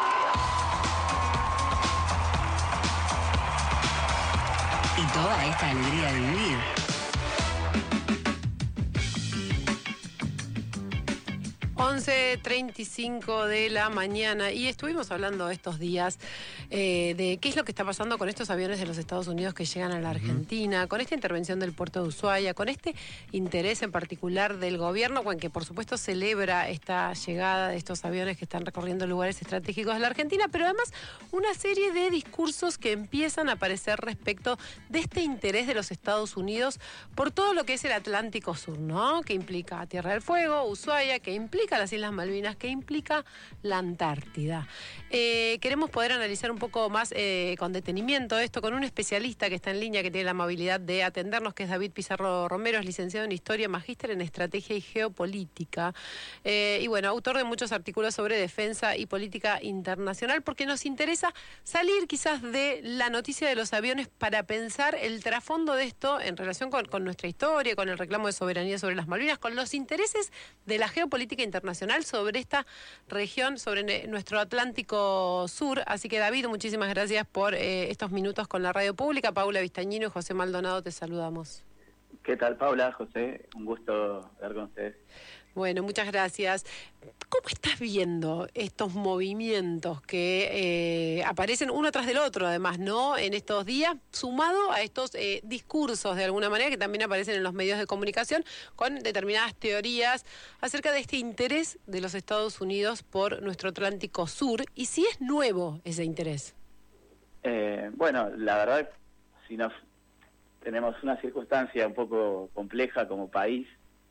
Y toda esta alegría de vivir. once treinta y cinco de la mañana y estuvimos hablando estos días eh, de qué es lo que está pasando con estos aviones de los Estados Unidos que llegan a la Argentina, uh-huh. con esta intervención del puerto de Ushuaia, con este interés en particular del gobierno, con que por supuesto celebra esta llegada de estos aviones que están recorriendo lugares estratégicos de la Argentina, pero además una serie de discursos que empiezan a aparecer respecto de este interés de los Estados Unidos por todo lo que es el Atlántico Sur, ¿no? Que implica Tierra del Fuego, Ushuaia, que implica las Islas Malvinas, que implica la Antártida. Eh, queremos poder analizar un poco más eh, con detenimiento esto con un especialista que está en línea, que tiene la amabilidad de atendernos, que es David Pizarro Romero, es licenciado en Historia, magíster en Estrategia y Geopolítica, eh, y bueno, autor de muchos artículos sobre defensa y política internacional, porque nos interesa salir quizás de la noticia de los aviones para pensar el trasfondo de esto en relación con, con nuestra historia, con el reclamo de soberanía sobre las Malvinas, con los intereses de la geopolítica internacional sobre esta región, sobre nuestro Atlántico Sur. Así que David, muchísimas gracias por eh, estos minutos con la radio pública. Paula Vistañino y José Maldonado, te saludamos. ¿Qué tal, Paula? José, un gusto hablar con ustedes. Bueno, muchas gracias. ¿Cómo estás viendo estos movimientos que eh, aparecen uno tras del otro, además, ¿no? En estos días, sumado a estos eh, discursos, de alguna manera, que también aparecen en los medios de comunicación, con determinadas teorías acerca de este interés de los Estados Unidos por nuestro Atlántico Sur, y si es nuevo ese interés? Eh, bueno, la verdad, si nos tenemos una circunstancia un poco compleja como país.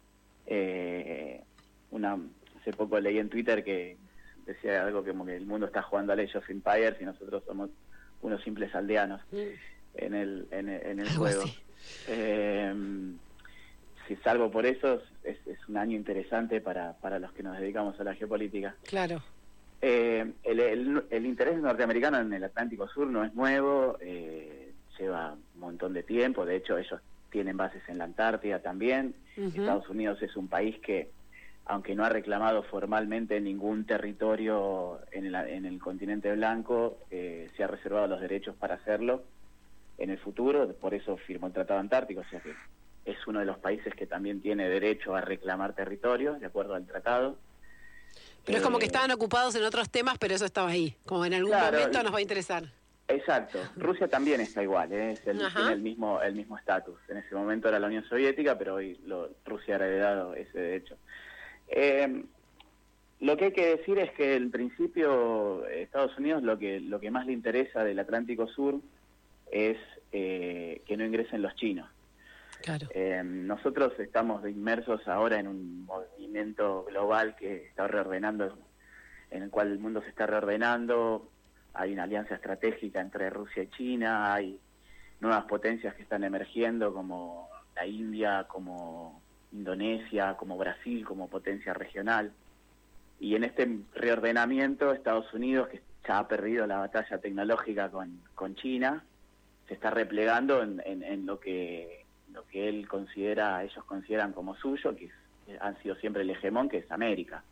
Eh, una, hace poco leí en Twitter que decía algo como que el mundo está jugando a Age of Empires y nosotros somos unos simples aldeanos mm. en el en el, en el juego. Eh, si salvo por eso, es, es un año interesante para, para los que nos dedicamos a la geopolítica. Claro. Eh, el, el, el interés norteamericano en el Atlántico Sur no es nuevo, eh, lleva un montón de tiempo, de hecho ellos tienen bases en la Antártida también. Uh-huh. Estados Unidos es un país que, aunque no ha reclamado formalmente ningún territorio en el, en el continente blanco, eh, se ha reservado los derechos para hacerlo en el futuro, por eso firmó el Tratado Antártico, o sea que es uno de los países que también tiene derecho a reclamar territorios, de acuerdo al tratado. Pero eh, es como que estaban ocupados en otros temas, pero eso estaba ahí, como en algún claro, momento nos va a interesar. Exacto. Rusia también está igual, ¿eh? es el, tiene el mismo el mismo estatus. En ese momento era la Unión Soviética, pero hoy lo, Rusia ha heredado ese derecho. Eh, lo que hay que decir es que en principio Estados Unidos lo que lo que más le interesa del Atlántico Sur es eh, que no ingresen los chinos. Claro. Eh, nosotros estamos inmersos ahora en un movimiento global que está reordenando, en el cual el mundo se está reordenando. Hay una alianza estratégica entre Rusia y China, hay nuevas potencias que están emergiendo como la India, como Indonesia, como Brasil, como potencia regional. Y en este reordenamiento, Estados Unidos, que ya ha perdido la batalla tecnológica con, con China, se está replegando en, en, en lo que lo que él considera, ellos consideran como suyo, que es, han sido siempre el hegemón, que es América.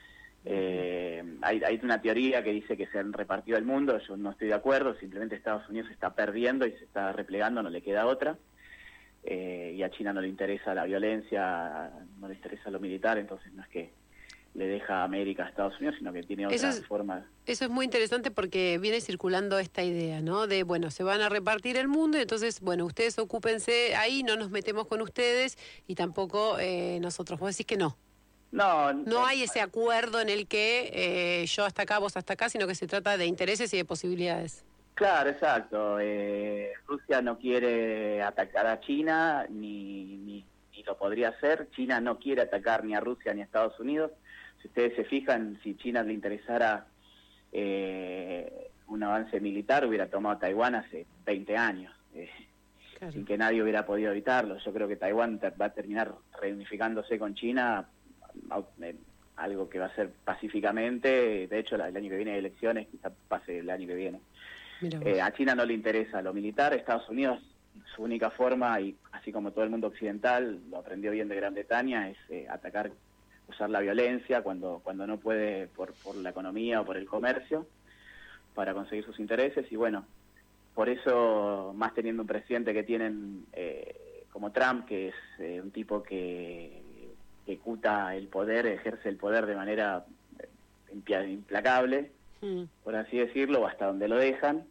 Eh, hay, hay una teoría que dice que se han repartido el mundo, yo no estoy de acuerdo, simplemente Estados Unidos se está perdiendo y se está replegando, no le queda otra, eh, y a China no le interesa la violencia, no le interesa lo militar, entonces no es que le deja a América a Estados Unidos, sino que tiene Eso otras es- formas. Eso es muy interesante porque viene circulando esta idea, ¿no? De, bueno, se van a repartir el mundo y entonces, bueno, ustedes ocúpense ahí, no nos metemos con ustedes y tampoco eh, nosotros. Vos decís que no. No, No hay ese acuerdo en el que eh, yo hasta acá, vos hasta acá, sino que se trata de intereses y de posibilidades. Claro, exacto. Eh, Rusia no quiere atacar a China, ni, ni, ni lo podría hacer. China no quiere atacar ni a Rusia ni a Estados Unidos. Si ustedes se fijan, si China le interesara eh, un avance militar, hubiera tomado Taiwán hace veinte años, eh, Claro. sin que nadie hubiera podido evitarlo. Yo creo que Taiwán te- va a terminar reunificándose con China, au- eh, algo que va a ser pacíficamente. De hecho, la- el año que viene hay elecciones, quizá pase el año que viene. Mira vos. Eh, a China no le interesa lo militar. Estados Unidos, su única forma, y así como todo el mundo occidental, lo aprendió bien de Gran Bretaña, es eh, atacar, usar la violencia cuando cuando no puede por, por la economía o por el comercio para conseguir sus intereses. Y bueno, por eso, más teniendo un presidente que tienen eh, como Trump, que es eh, un tipo que ejecuta el poder, ejerce el poder de manera eh, impia- implacable, Mm. por así decirlo, o hasta donde lo dejan.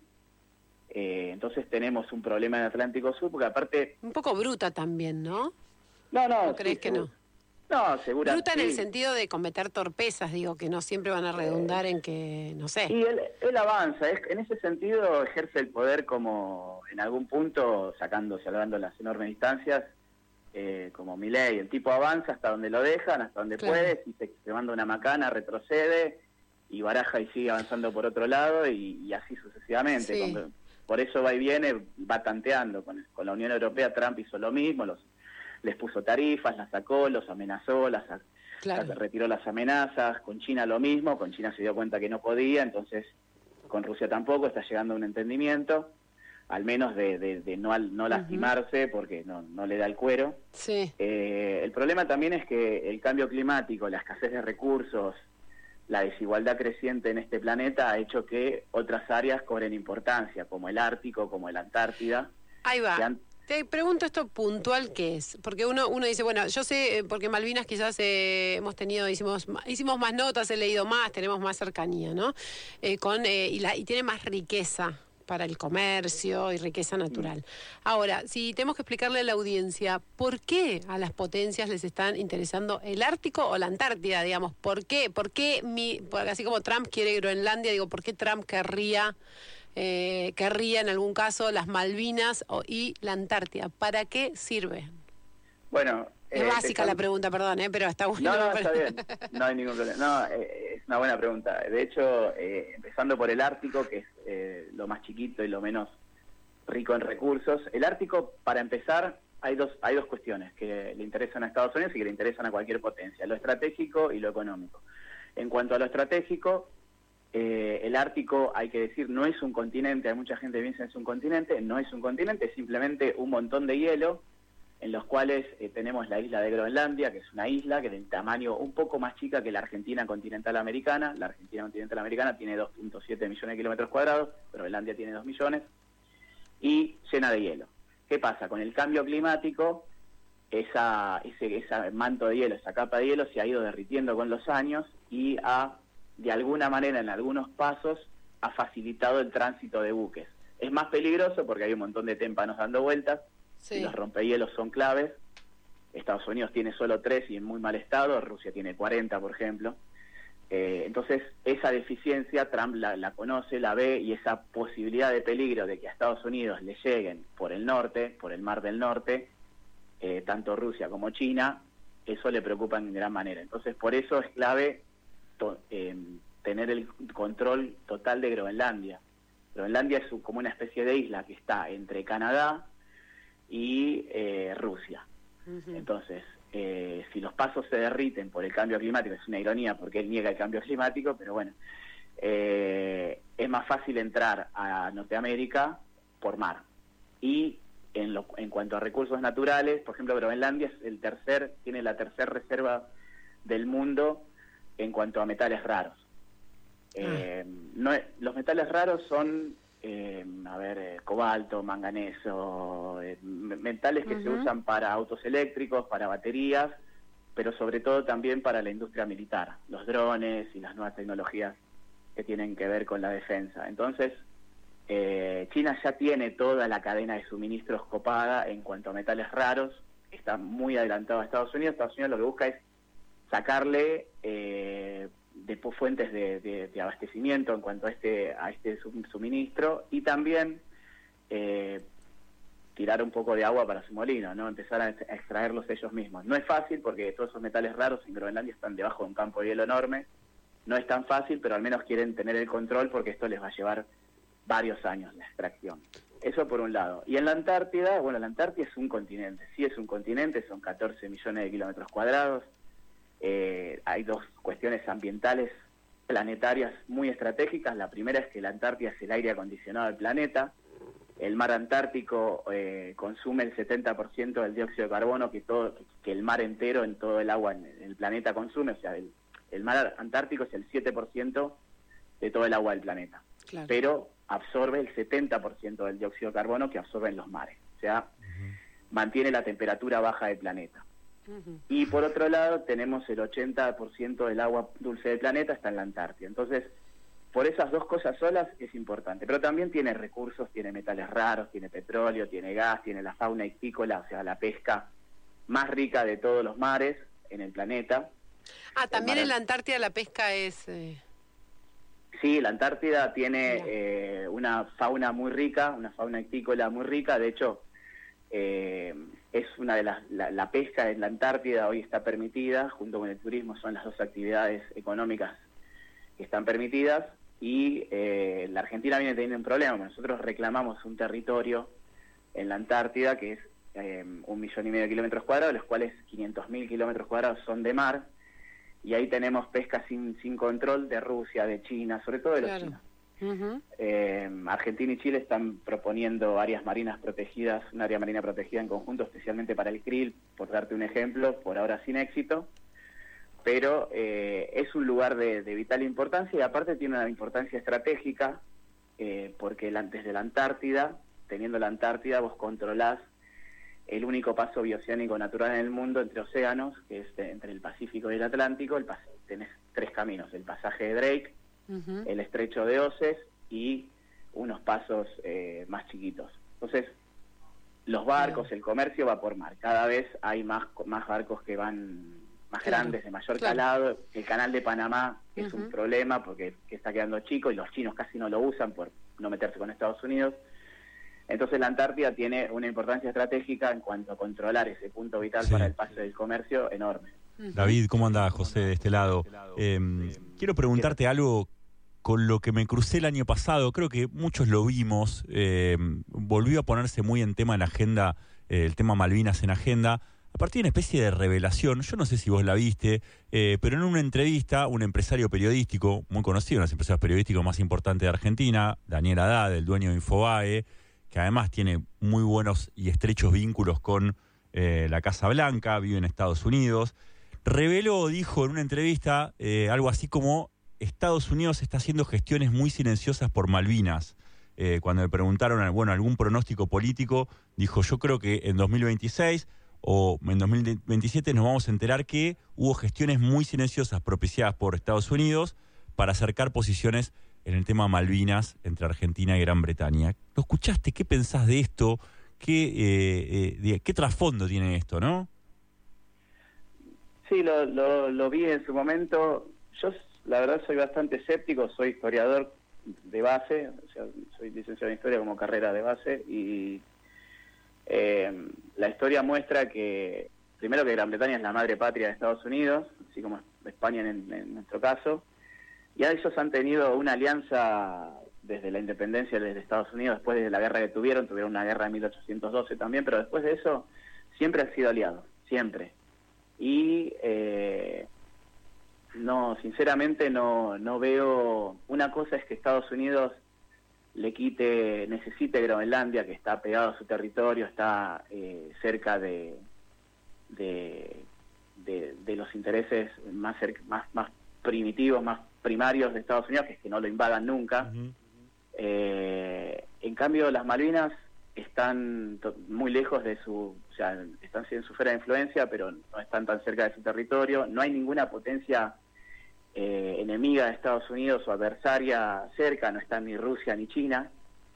Eh, entonces tenemos un problema en Atlántico Sur, porque aparte... Un poco bruta también, ¿no? No, no. ¿No crees sí, que seguro. no? No, seguro. Bruta en el sí. sentido de cometer torpezas, digo, que no siempre van a redundar en que, no sé. Y él, él avanza, es, en ese sentido ejerce el poder como en algún punto, sacando, salvando las enormes distancias, eh, como Milei. El tipo avanza hasta donde lo dejan, hasta donde Claro. puede, si se, se manda una macana, retrocede y baraja y sigue avanzando por otro lado y, y así sucesivamente. Sí. Cuando- por eso va y viene, va tanteando. Con, con la Unión Europea Trump hizo lo mismo, los, les puso tarifas, las sacó, los amenazó, las sacó. Claro. Retiró las amenazas. Con China lo mismo, con China se dio cuenta que no podía, entonces con Rusia tampoco, está llegando a un entendimiento, al menos de, de, de no, al- no lastimarse, porque no, no le da el cuero. Sí. Eh, el problema también es que el cambio climático, la escasez de recursos, la desigualdad creciente en este planeta ha hecho que otras áreas cobren importancia, como el Ártico, como la Antártida. Ahí va. que han- Te pregunto esto puntual, ¿qué es? Porque uno uno dice, bueno, yo sé, eh, porque Malvinas quizás eh, hemos tenido, hicimos ma- hicimos más notas, he leído más, tenemos más cercanía, ¿no? Eh, con eh, y, la, y tiene más riqueza para el comercio y riqueza natural. Ahora, si tenemos que explicarle a la audiencia, ¿por qué a las potencias les están interesando el Ártico o la Antártida, digamos? ¿Por qué? ¿Por qué, mi, por- así como Trump quiere Groenlandia, digo, ¿por qué Trump querría... Eh, querría en algún caso las Malvinas o- y la Antártida? ¿Para qué sirve? Bueno, Es eh, básica empezando- la pregunta, perdón, eh, pero está bueno. No, no, está bien. No hay ningún problema. No, eh, es una buena pregunta. De hecho, eh, empezando por el Ártico, que es eh, lo más chiquito y lo menos rico en recursos. El Ártico, para empezar, hay dos hay dos cuestiones que le interesan a Estados Unidos y que le interesan a cualquier potencia, lo estratégico y lo económico. En cuanto a lo estratégico, eh, el Ártico, hay que decir, no es un continente. Hay mucha gente que piensa que es un continente. No es un continente, es simplemente un montón de hielo, en los cuales eh, tenemos la isla de Groenlandia, que es una isla que es de tamaño un poco más chica que la Argentina continental americana. La Argentina continental americana tiene dos punto siete millones de kilómetros cuadrados, Groenlandia tiene dos millones, y llena de hielo. ¿Qué pasa? Con el cambio climático, esa, ese, ese manto de hielo, esa capa de hielo se ha ido derritiendo con los años y ha, de alguna manera, en algunos pasos, ha facilitado el tránsito de buques. Es más peligroso porque hay un montón de témpanos dando vueltas, Sí. y los rompehielos son claves. Estados Unidos tiene solo tres y en muy mal estado, Rusia tiene cuarenta, por ejemplo. Eh, entonces, esa deficiencia Trump la, la conoce, la ve, y esa posibilidad de peligro de que a Estados Unidos le lleguen por el norte, por el Mar del Norte, eh, tanto Rusia como China, eso le preocupa en gran manera. Entonces, por eso es clave to- eh, tener el control total de Groenlandia. Groenlandia es un- como una especie de isla que está entre Canadá y eh, Rusia. Entonces, eh, si los pasos se derriten por el cambio climático, es una ironía porque él niega el cambio climático, pero bueno, eh, es más fácil entrar a Norteamérica por mar. Y en, lo, en cuanto a recursos naturales, por ejemplo, Groenlandia es el tercer, tiene la tercera reserva del mundo en cuanto a metales raros. Eh, no es- los metales raros son, eh, a ver, eh, cobalto, manganeso, eh, me- metales que se Ujú. usan para autos eléctricos, para baterías, pero sobre todo también para la industria militar, los drones y las nuevas tecnologías que tienen que ver con la defensa. Entonces, eh, China ya tiene toda la cadena de suministros copada en cuanto a metales raros, está muy adelantado a Estados Unidos. Estados Unidos lo que busca es sacarle eh, de fuentes de, de, de abastecimiento en cuanto a este a este suministro, y también eh, tirar un poco de agua para su molino, ¿no? Empezar a extraerlos ellos mismos. No es fácil porque todos esos metales raros en Groenlandia están debajo de un campo de hielo enorme. No es tan fácil, pero al menos quieren tener el control porque esto les va a llevar varios años la extracción. Eso por un lado. Y en la Antártida, bueno, la Antártida es un continente. Sí es un continente, son catorce millones de kilómetros cuadrados. Eh, hay dos cuestiones ambientales planetarias muy estratégicas. La primera es que la Antártida es el aire acondicionado del planeta. El mar Antártico eh, consume el setenta por ciento del dióxido de carbono que todo que el mar entero en todo el agua en el planeta consume. O sea, el, el mar Antártico es el siete por ciento de todo el agua del planeta. Claro. Pero absorbe el setenta por ciento del dióxido de carbono que absorben los mares. O sea, uh-huh. mantiene la temperatura baja del planeta. Uh-huh. Y por otro lado, tenemos el ochenta por ciento del agua dulce del planeta está en la Antártida. Entonces, por esas dos cosas solas es importante. Pero también tiene recursos, tiene metales raros, tiene petróleo, tiene gas, tiene la fauna ictícola, o sea, la pesca más rica de todos los mares en el planeta. Ah, también en la Antártida la pesca es... Eh... Sí, la Antártida tiene eh, una fauna muy rica, una fauna ictícola muy rica. De hecho, eh, es una de las... La, la pesca en la Antártida hoy está permitida, junto con el turismo, son las dos actividades económicas que están permitidas. Y eh, la Argentina viene teniendo un problema. Nosotros reclamamos un territorio en la Antártida que es eh, un millón y medio de kilómetros cuadrados, de los cuales quinientos mil kilómetros cuadrados son de mar, y ahí tenemos pesca sin sin control de Rusia, de China, sobre todo de los claro. chinos. Uh-huh. Eh, Argentina y Chile están proponiendo áreas marinas protegidas, un área marina protegida en conjunto, especialmente para el krill, por darte un ejemplo, por ahora sin éxito. Pero eh, es un lugar de, de vital importancia, y aparte tiene una importancia estratégica, eh, porque la, desde la Antártida, teniendo la Antártida, vos controlás el único paso bioceánico natural en el mundo entre océanos, que es de, entre el Pacífico y el Atlántico. El, tenés tres caminos: el pasaje de Drake, uh-huh. el estrecho de Osses y unos pasos eh, más chiquitos. Entonces, los barcos, uh-huh. el comercio va por mar. Cada vez hay más, más barcos que van... más claro, grandes, de mayor claro. calado. El canal de Panamá es uh-huh. un problema porque que está quedando chico y los chinos casi no lo usan por no meterse con Estados Unidos. Entonces la Antártida tiene una importancia estratégica en cuanto a controlar ese punto vital sí. para el paso del comercio enorme. Uh-huh. David, ¿cómo andás, José, de este lado? Eh, quiero preguntarte algo con lo que me crucé el año pasado. Creo que muchos lo vimos. Eh, volvió a ponerse muy en tema en la agenda, eh, el tema Malvinas en agenda, a partir de una especie de revelación. Yo no sé si vos la viste, eh, pero en una entrevista, un empresario periodístico muy conocido, uno de los empresarios periodísticos más importantes de Argentina, Daniel Haddad, el dueño de Infobae, que además tiene muy buenos y estrechos vínculos con eh, la Casa Blanca, vive en Estados Unidos, reveló, dijo en una entrevista, eh, algo así como: Estados Unidos está haciendo gestiones muy silenciosas por Malvinas. Eh, cuando le preguntaron, bueno, algún pronóstico político, dijo: yo creo que en dos mil veintiséis... o en dos mil veintisiete nos vamos a enterar que hubo gestiones muy silenciosas propiciadas por Estados Unidos para acercar posiciones en el tema Malvinas entre Argentina y Gran Bretaña. ¿Lo escuchaste? ¿Qué pensás de esto? ¿Qué, eh, eh, de, ¿qué trasfondo tiene esto, no? Sí, lo, lo, lo vi en su momento. Yo, la verdad, soy bastante escéptico. Soy historiador de base, o sea, soy licenciado en Historia como carrera de base, y... Eh, la historia muestra que, primero, que Gran Bretaña es la madre patria de Estados Unidos, así como España en, en nuestro caso, y ellos han tenido una alianza desde la independencia desde Estados Unidos, después de la guerra que tuvieron, tuvieron una guerra en mil ochocientos doce también, pero después de eso siempre han sido aliados, siempre. Y eh, no, sinceramente no, no veo... Una cosa es que Estados Unidos le quite, necesite Groenlandia, que está pegado a su territorio, está eh, cerca de, de, de, de los intereses más, cerca, más más primitivos, más primarios de Estados Unidos, que es que no lo invadan nunca. Uh-huh. Eh, en cambio, las Malvinas están to- muy lejos de su o sea, están en su esfera de influencia, pero no están tan cerca de su territorio. No hay ninguna potencia eh, enemiga de Estados Unidos o adversaria cerca, no están ni Rusia ni China.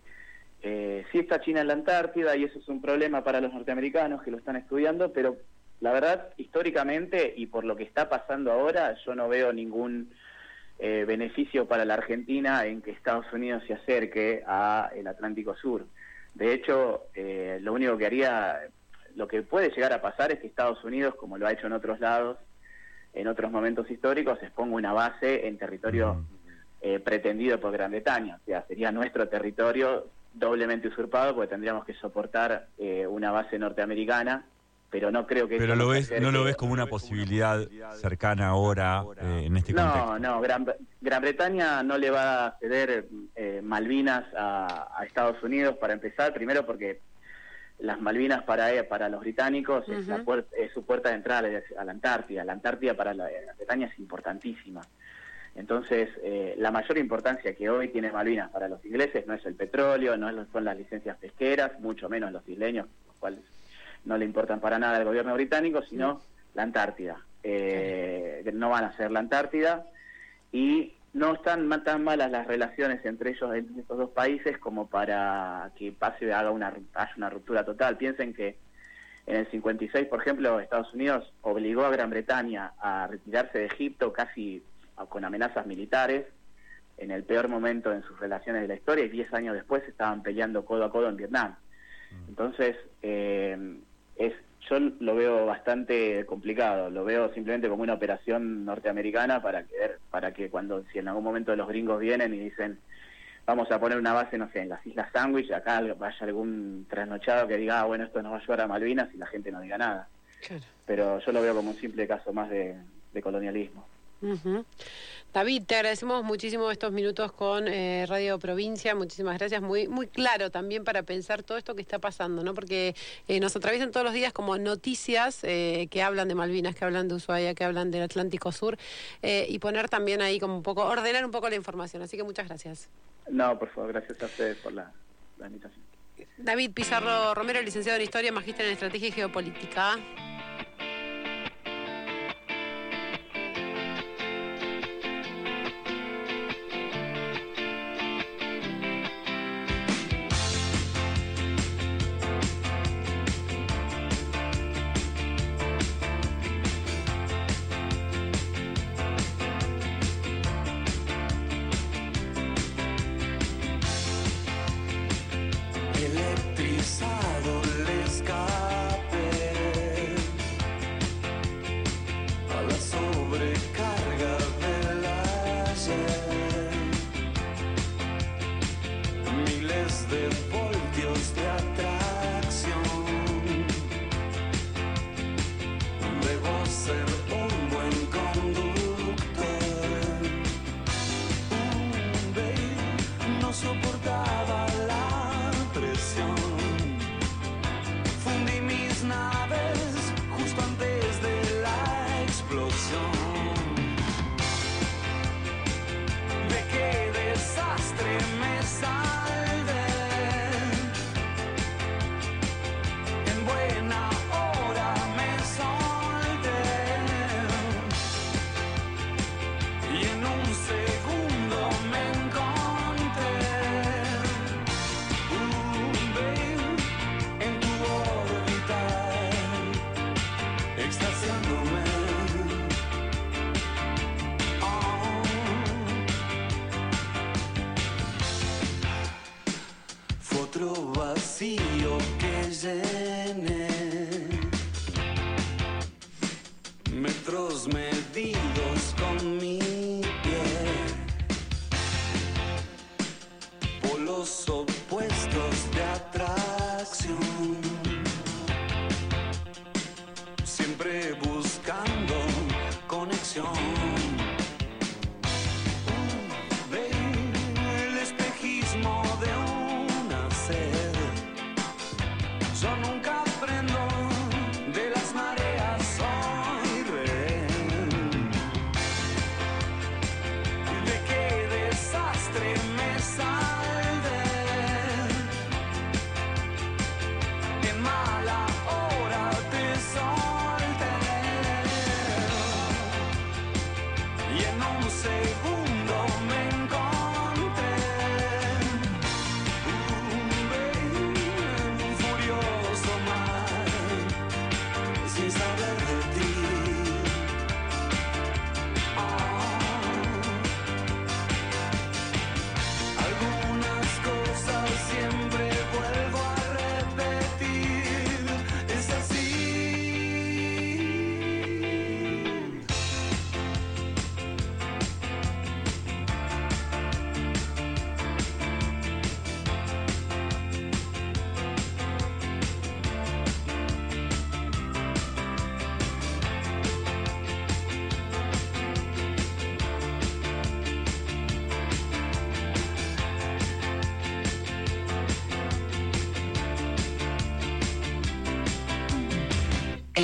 Eh, sí está China en la Antártida, y eso es un problema para los norteamericanos que lo están estudiando, pero la verdad, históricamente y por lo que está pasando ahora, yo no veo ningún eh, beneficio para la Argentina en que Estados Unidos se acerque al Atlántico Sur. De hecho, eh, lo único que haría, lo que puede llegar a pasar es que Estados Unidos, como lo ha hecho en otros lados, en otros momentos históricos, exponga una base en territorio eh, pretendido por Gran Bretaña. O sea, sería nuestro territorio doblemente usurpado, porque tendríamos que soportar eh, una base norteamericana, pero no creo que... Pero eso lo nos ves, acerque. no lo ves como una posibilidad cercana ahora eh, en este contexto. No, no, Gran, Gran Bretaña no le va a ceder eh, Malvinas a, a Estados Unidos, para empezar, primero porque las Malvinas para para los británicos es, la puer- es su puerta de entrada a la Antártida. La Antártida para la, Gran Bretaña es importantísima. Entonces, eh, la mayor importancia que hoy tiene Malvinas para los ingleses no es el petróleo, no es- son las licencias pesqueras, mucho menos los isleños, los cuales no le importan para nada al gobierno británico, sino la Antártida. Eh, no van a ser la Antártida, y no están ma- tan malas las relaciones entre ellos, entre estos dos países, como para que pase, haga una, haya una ruptura total. Piensen que en el cincuenta y seis, por ejemplo, Estados Unidos obligó a Gran Bretaña a retirarse de Egipto casi con amenazas militares, en el peor momento en sus relaciones de la historia, y diez años después estaban peleando codo a codo en Vietnam. Entonces, eh, es yo lo veo bastante complicado, lo veo simplemente como una operación norteamericana para que, para que cuando, si en algún momento los gringos vienen y dicen vamos a poner una base, no sé, en las Islas Sandwich, acá vaya algún trasnochado que diga, ah, bueno, esto nos va a ayudar a Malvinas, y la gente no diga nada. Claro. Pero yo lo veo como un simple caso más de, de colonialismo. Ujú. David, te agradecemos muchísimo estos minutos con eh, Radio Provincia, muchísimas gracias, muy muy claro también para pensar todo esto que está pasando, ¿no? Porque eh, nos atraviesan todos los días como noticias eh, que hablan de Malvinas, que hablan de Ushuaia, que hablan del Atlántico Sur, eh, y poner también ahí como un poco, ordenar un poco la información, así que muchas gracias. No, por favor, gracias a ustedes por la, la invitación. David Pizarro Romero, licenciado en Historia, magíster en Estrategia y Geopolítica. Electrizado el escape a la sobrecarga del ayer. Miles de voltios de atracción. Debo ser un buen conductor. Un babe no soportaba la presión. Fundí mis naves justo antes de la explosión. ¿De qué desastre me salvé? En buena hora me solté, y en un segundo me encontré. Uh, babe, en tu órbita, extasiándome. Oh. Fue otro vacío que llené, metros medidos con mi pie, polos opuestos de atracción, siempre buscando conexión. Ve el espejismo de una sed. Yo nunca aprendo de las mareas, soy rehén. ¿De qué desastre me salvé? En mala hora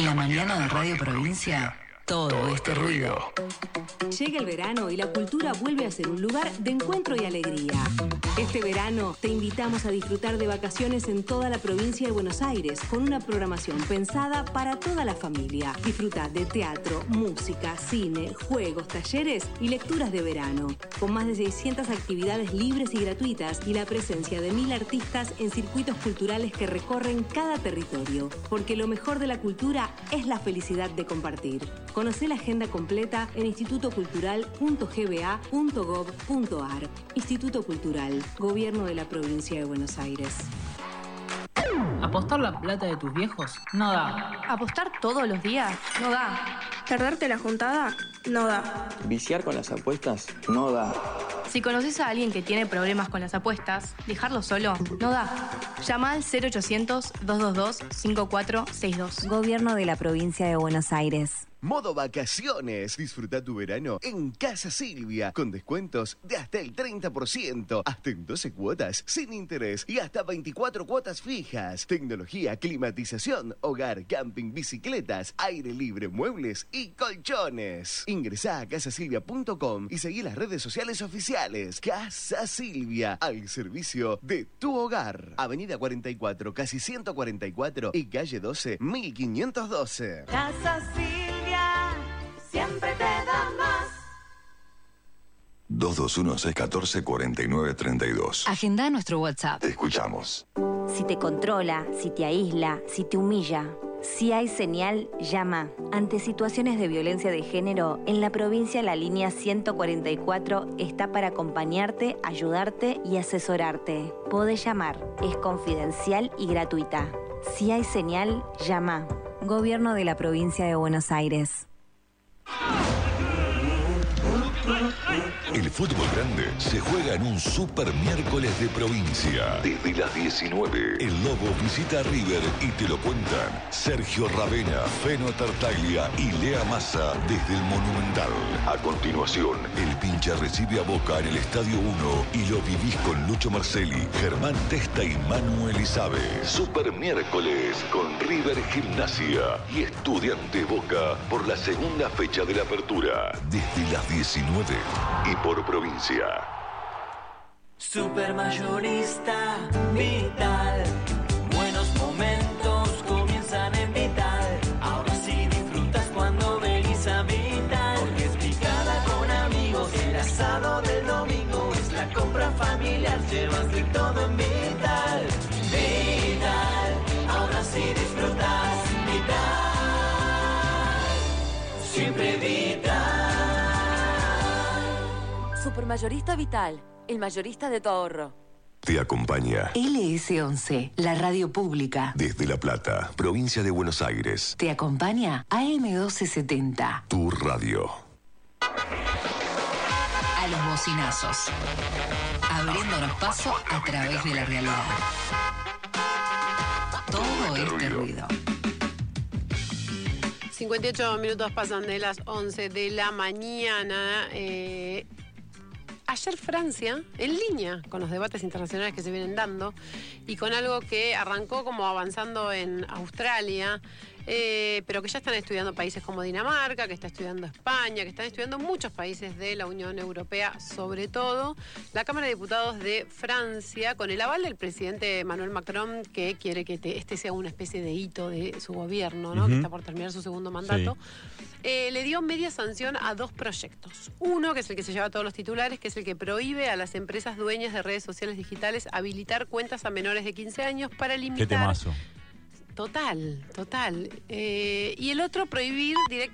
En la mañana de Radio Provincia, todo este ruido. Llega el verano y la cultura vuelve a ser un lugar de encuentro y alegría. Este verano te invitamos a disfrutar de vacaciones en toda la provincia de Buenos Aires con una programación pensada para toda la familia. Disfruta de teatro, música, cine, juegos, talleres y lecturas de verano. Con más de seiscientas actividades libres y gratuitas y la presencia de mil artistas en circuitos culturales que recorren cada territorio. Porque lo mejor de la cultura es la felicidad de compartir. Conocé la agenda completa en instituto cultural punto g b a punto gov punto a r. Instituto Cultural, Gobierno de la Provincia de Buenos Aires. ¿Apostar la plata de tus viejos? No da. ¿Apostar todos los días? No da. ¿Perderte la juntada? No da. ¿Viciar con las apuestas? No da. Si conoces a alguien que tiene problemas con las apuestas, dejarlo solo no da. Llama al cero ochocientos, dos dos dos, cinco cuatro seis dos. Gobierno de la Provincia de Buenos Aires. Modo vacaciones. Disfruta tu verano en Casa Silvia con descuentos de hasta el treinta por ciento, hasta en doce cuotas sin interés y hasta veinticuatro cuotas fijas. Tecnología, climatización, hogar, camping, bicicletas, aire libre, muebles y colchones. Ingresá a casa silvia punto com y seguí las redes sociales oficiales. Casa Silvia, al servicio de tu hogar. Avenida cuarenta y cuatro, casi ciento cuarenta y cuatro y calle doce, mil quinientos doce. Casa Silvia siempre te da más. dos dos uno, seis uno cuatro, cuatro nueve tres dos. Agenda nuestro WhatsApp. Te escuchamos. Si te controla, si te aísla, si te humilla, si hay señal, llama. Ante situaciones de violencia de género, en la provincia la línea ciento cuarenta y cuatro está para acompañarte, ayudarte y asesorarte. Podés llamar, es confidencial y gratuita. Si hay señal, llama. Gobierno de la Provincia de Buenos Aires. El fútbol grande se juega en un super miércoles de provincia. Desde las diecinueve, el Lobo visita a River y te lo cuentan Sergio Ravena, Feno Tartaglia y Lea Massa desde el Monumental. A continuación, el Pincha recibe a Boca en el Estadio uno y lo vivís con Lucho Marcelli, Germán Testa y Manu Elizabeth. Super miércoles con River Gimnasia y Estudiantes Boca por la segunda fecha de la apertura. Desde las diecinueve y por provincia. Supermayorista Vital. Buenos momentos comienzan en Vital. Ahora sí disfrutas cuando venís a Vital. Porque es picada con amigos. El asado del domingo es la compra familiar. Llevas de todo en Vital. Vital. Ahora sí disfrutas Vital. Siempre Vital. Supermayorista Vital, el mayorista de tu ahorro. Te acompaña L S once, la radio pública. desde La Plata, provincia de Buenos Aires. Te acompaña A M doce setenta. Tu radio. A los bocinazos. Abriéndonos paso a través de la realidad. Todo este ruido. cincuenta y ocho minutos pasan de las once de la mañana. Eh, ayer Francia, en línea con los debates internacionales que se vienen dando y con algo que arrancó como avanzando en Australia, eh, pero que ya están estudiando países como Dinamarca, que está estudiando España, que están estudiando muchos países de la Unión Europea, sobre todo la Cámara de Diputados de Francia, con el aval del presidente Emmanuel Macron, que quiere que te, este sea una especie de hito de su gobierno, ¿no? Uh-huh. Que está por terminar su segundo mandato. Sí. Eh, le dio media sanción a dos proyectos. Uno, que es el que se lleva a todos los titulares, que es el que prohíbe a las empresas dueñas de redes sociales digitales habilitar cuentas a menores de quince años para limitar... Qué temazo. Total, total. Eh, y el otro, prohibir directamente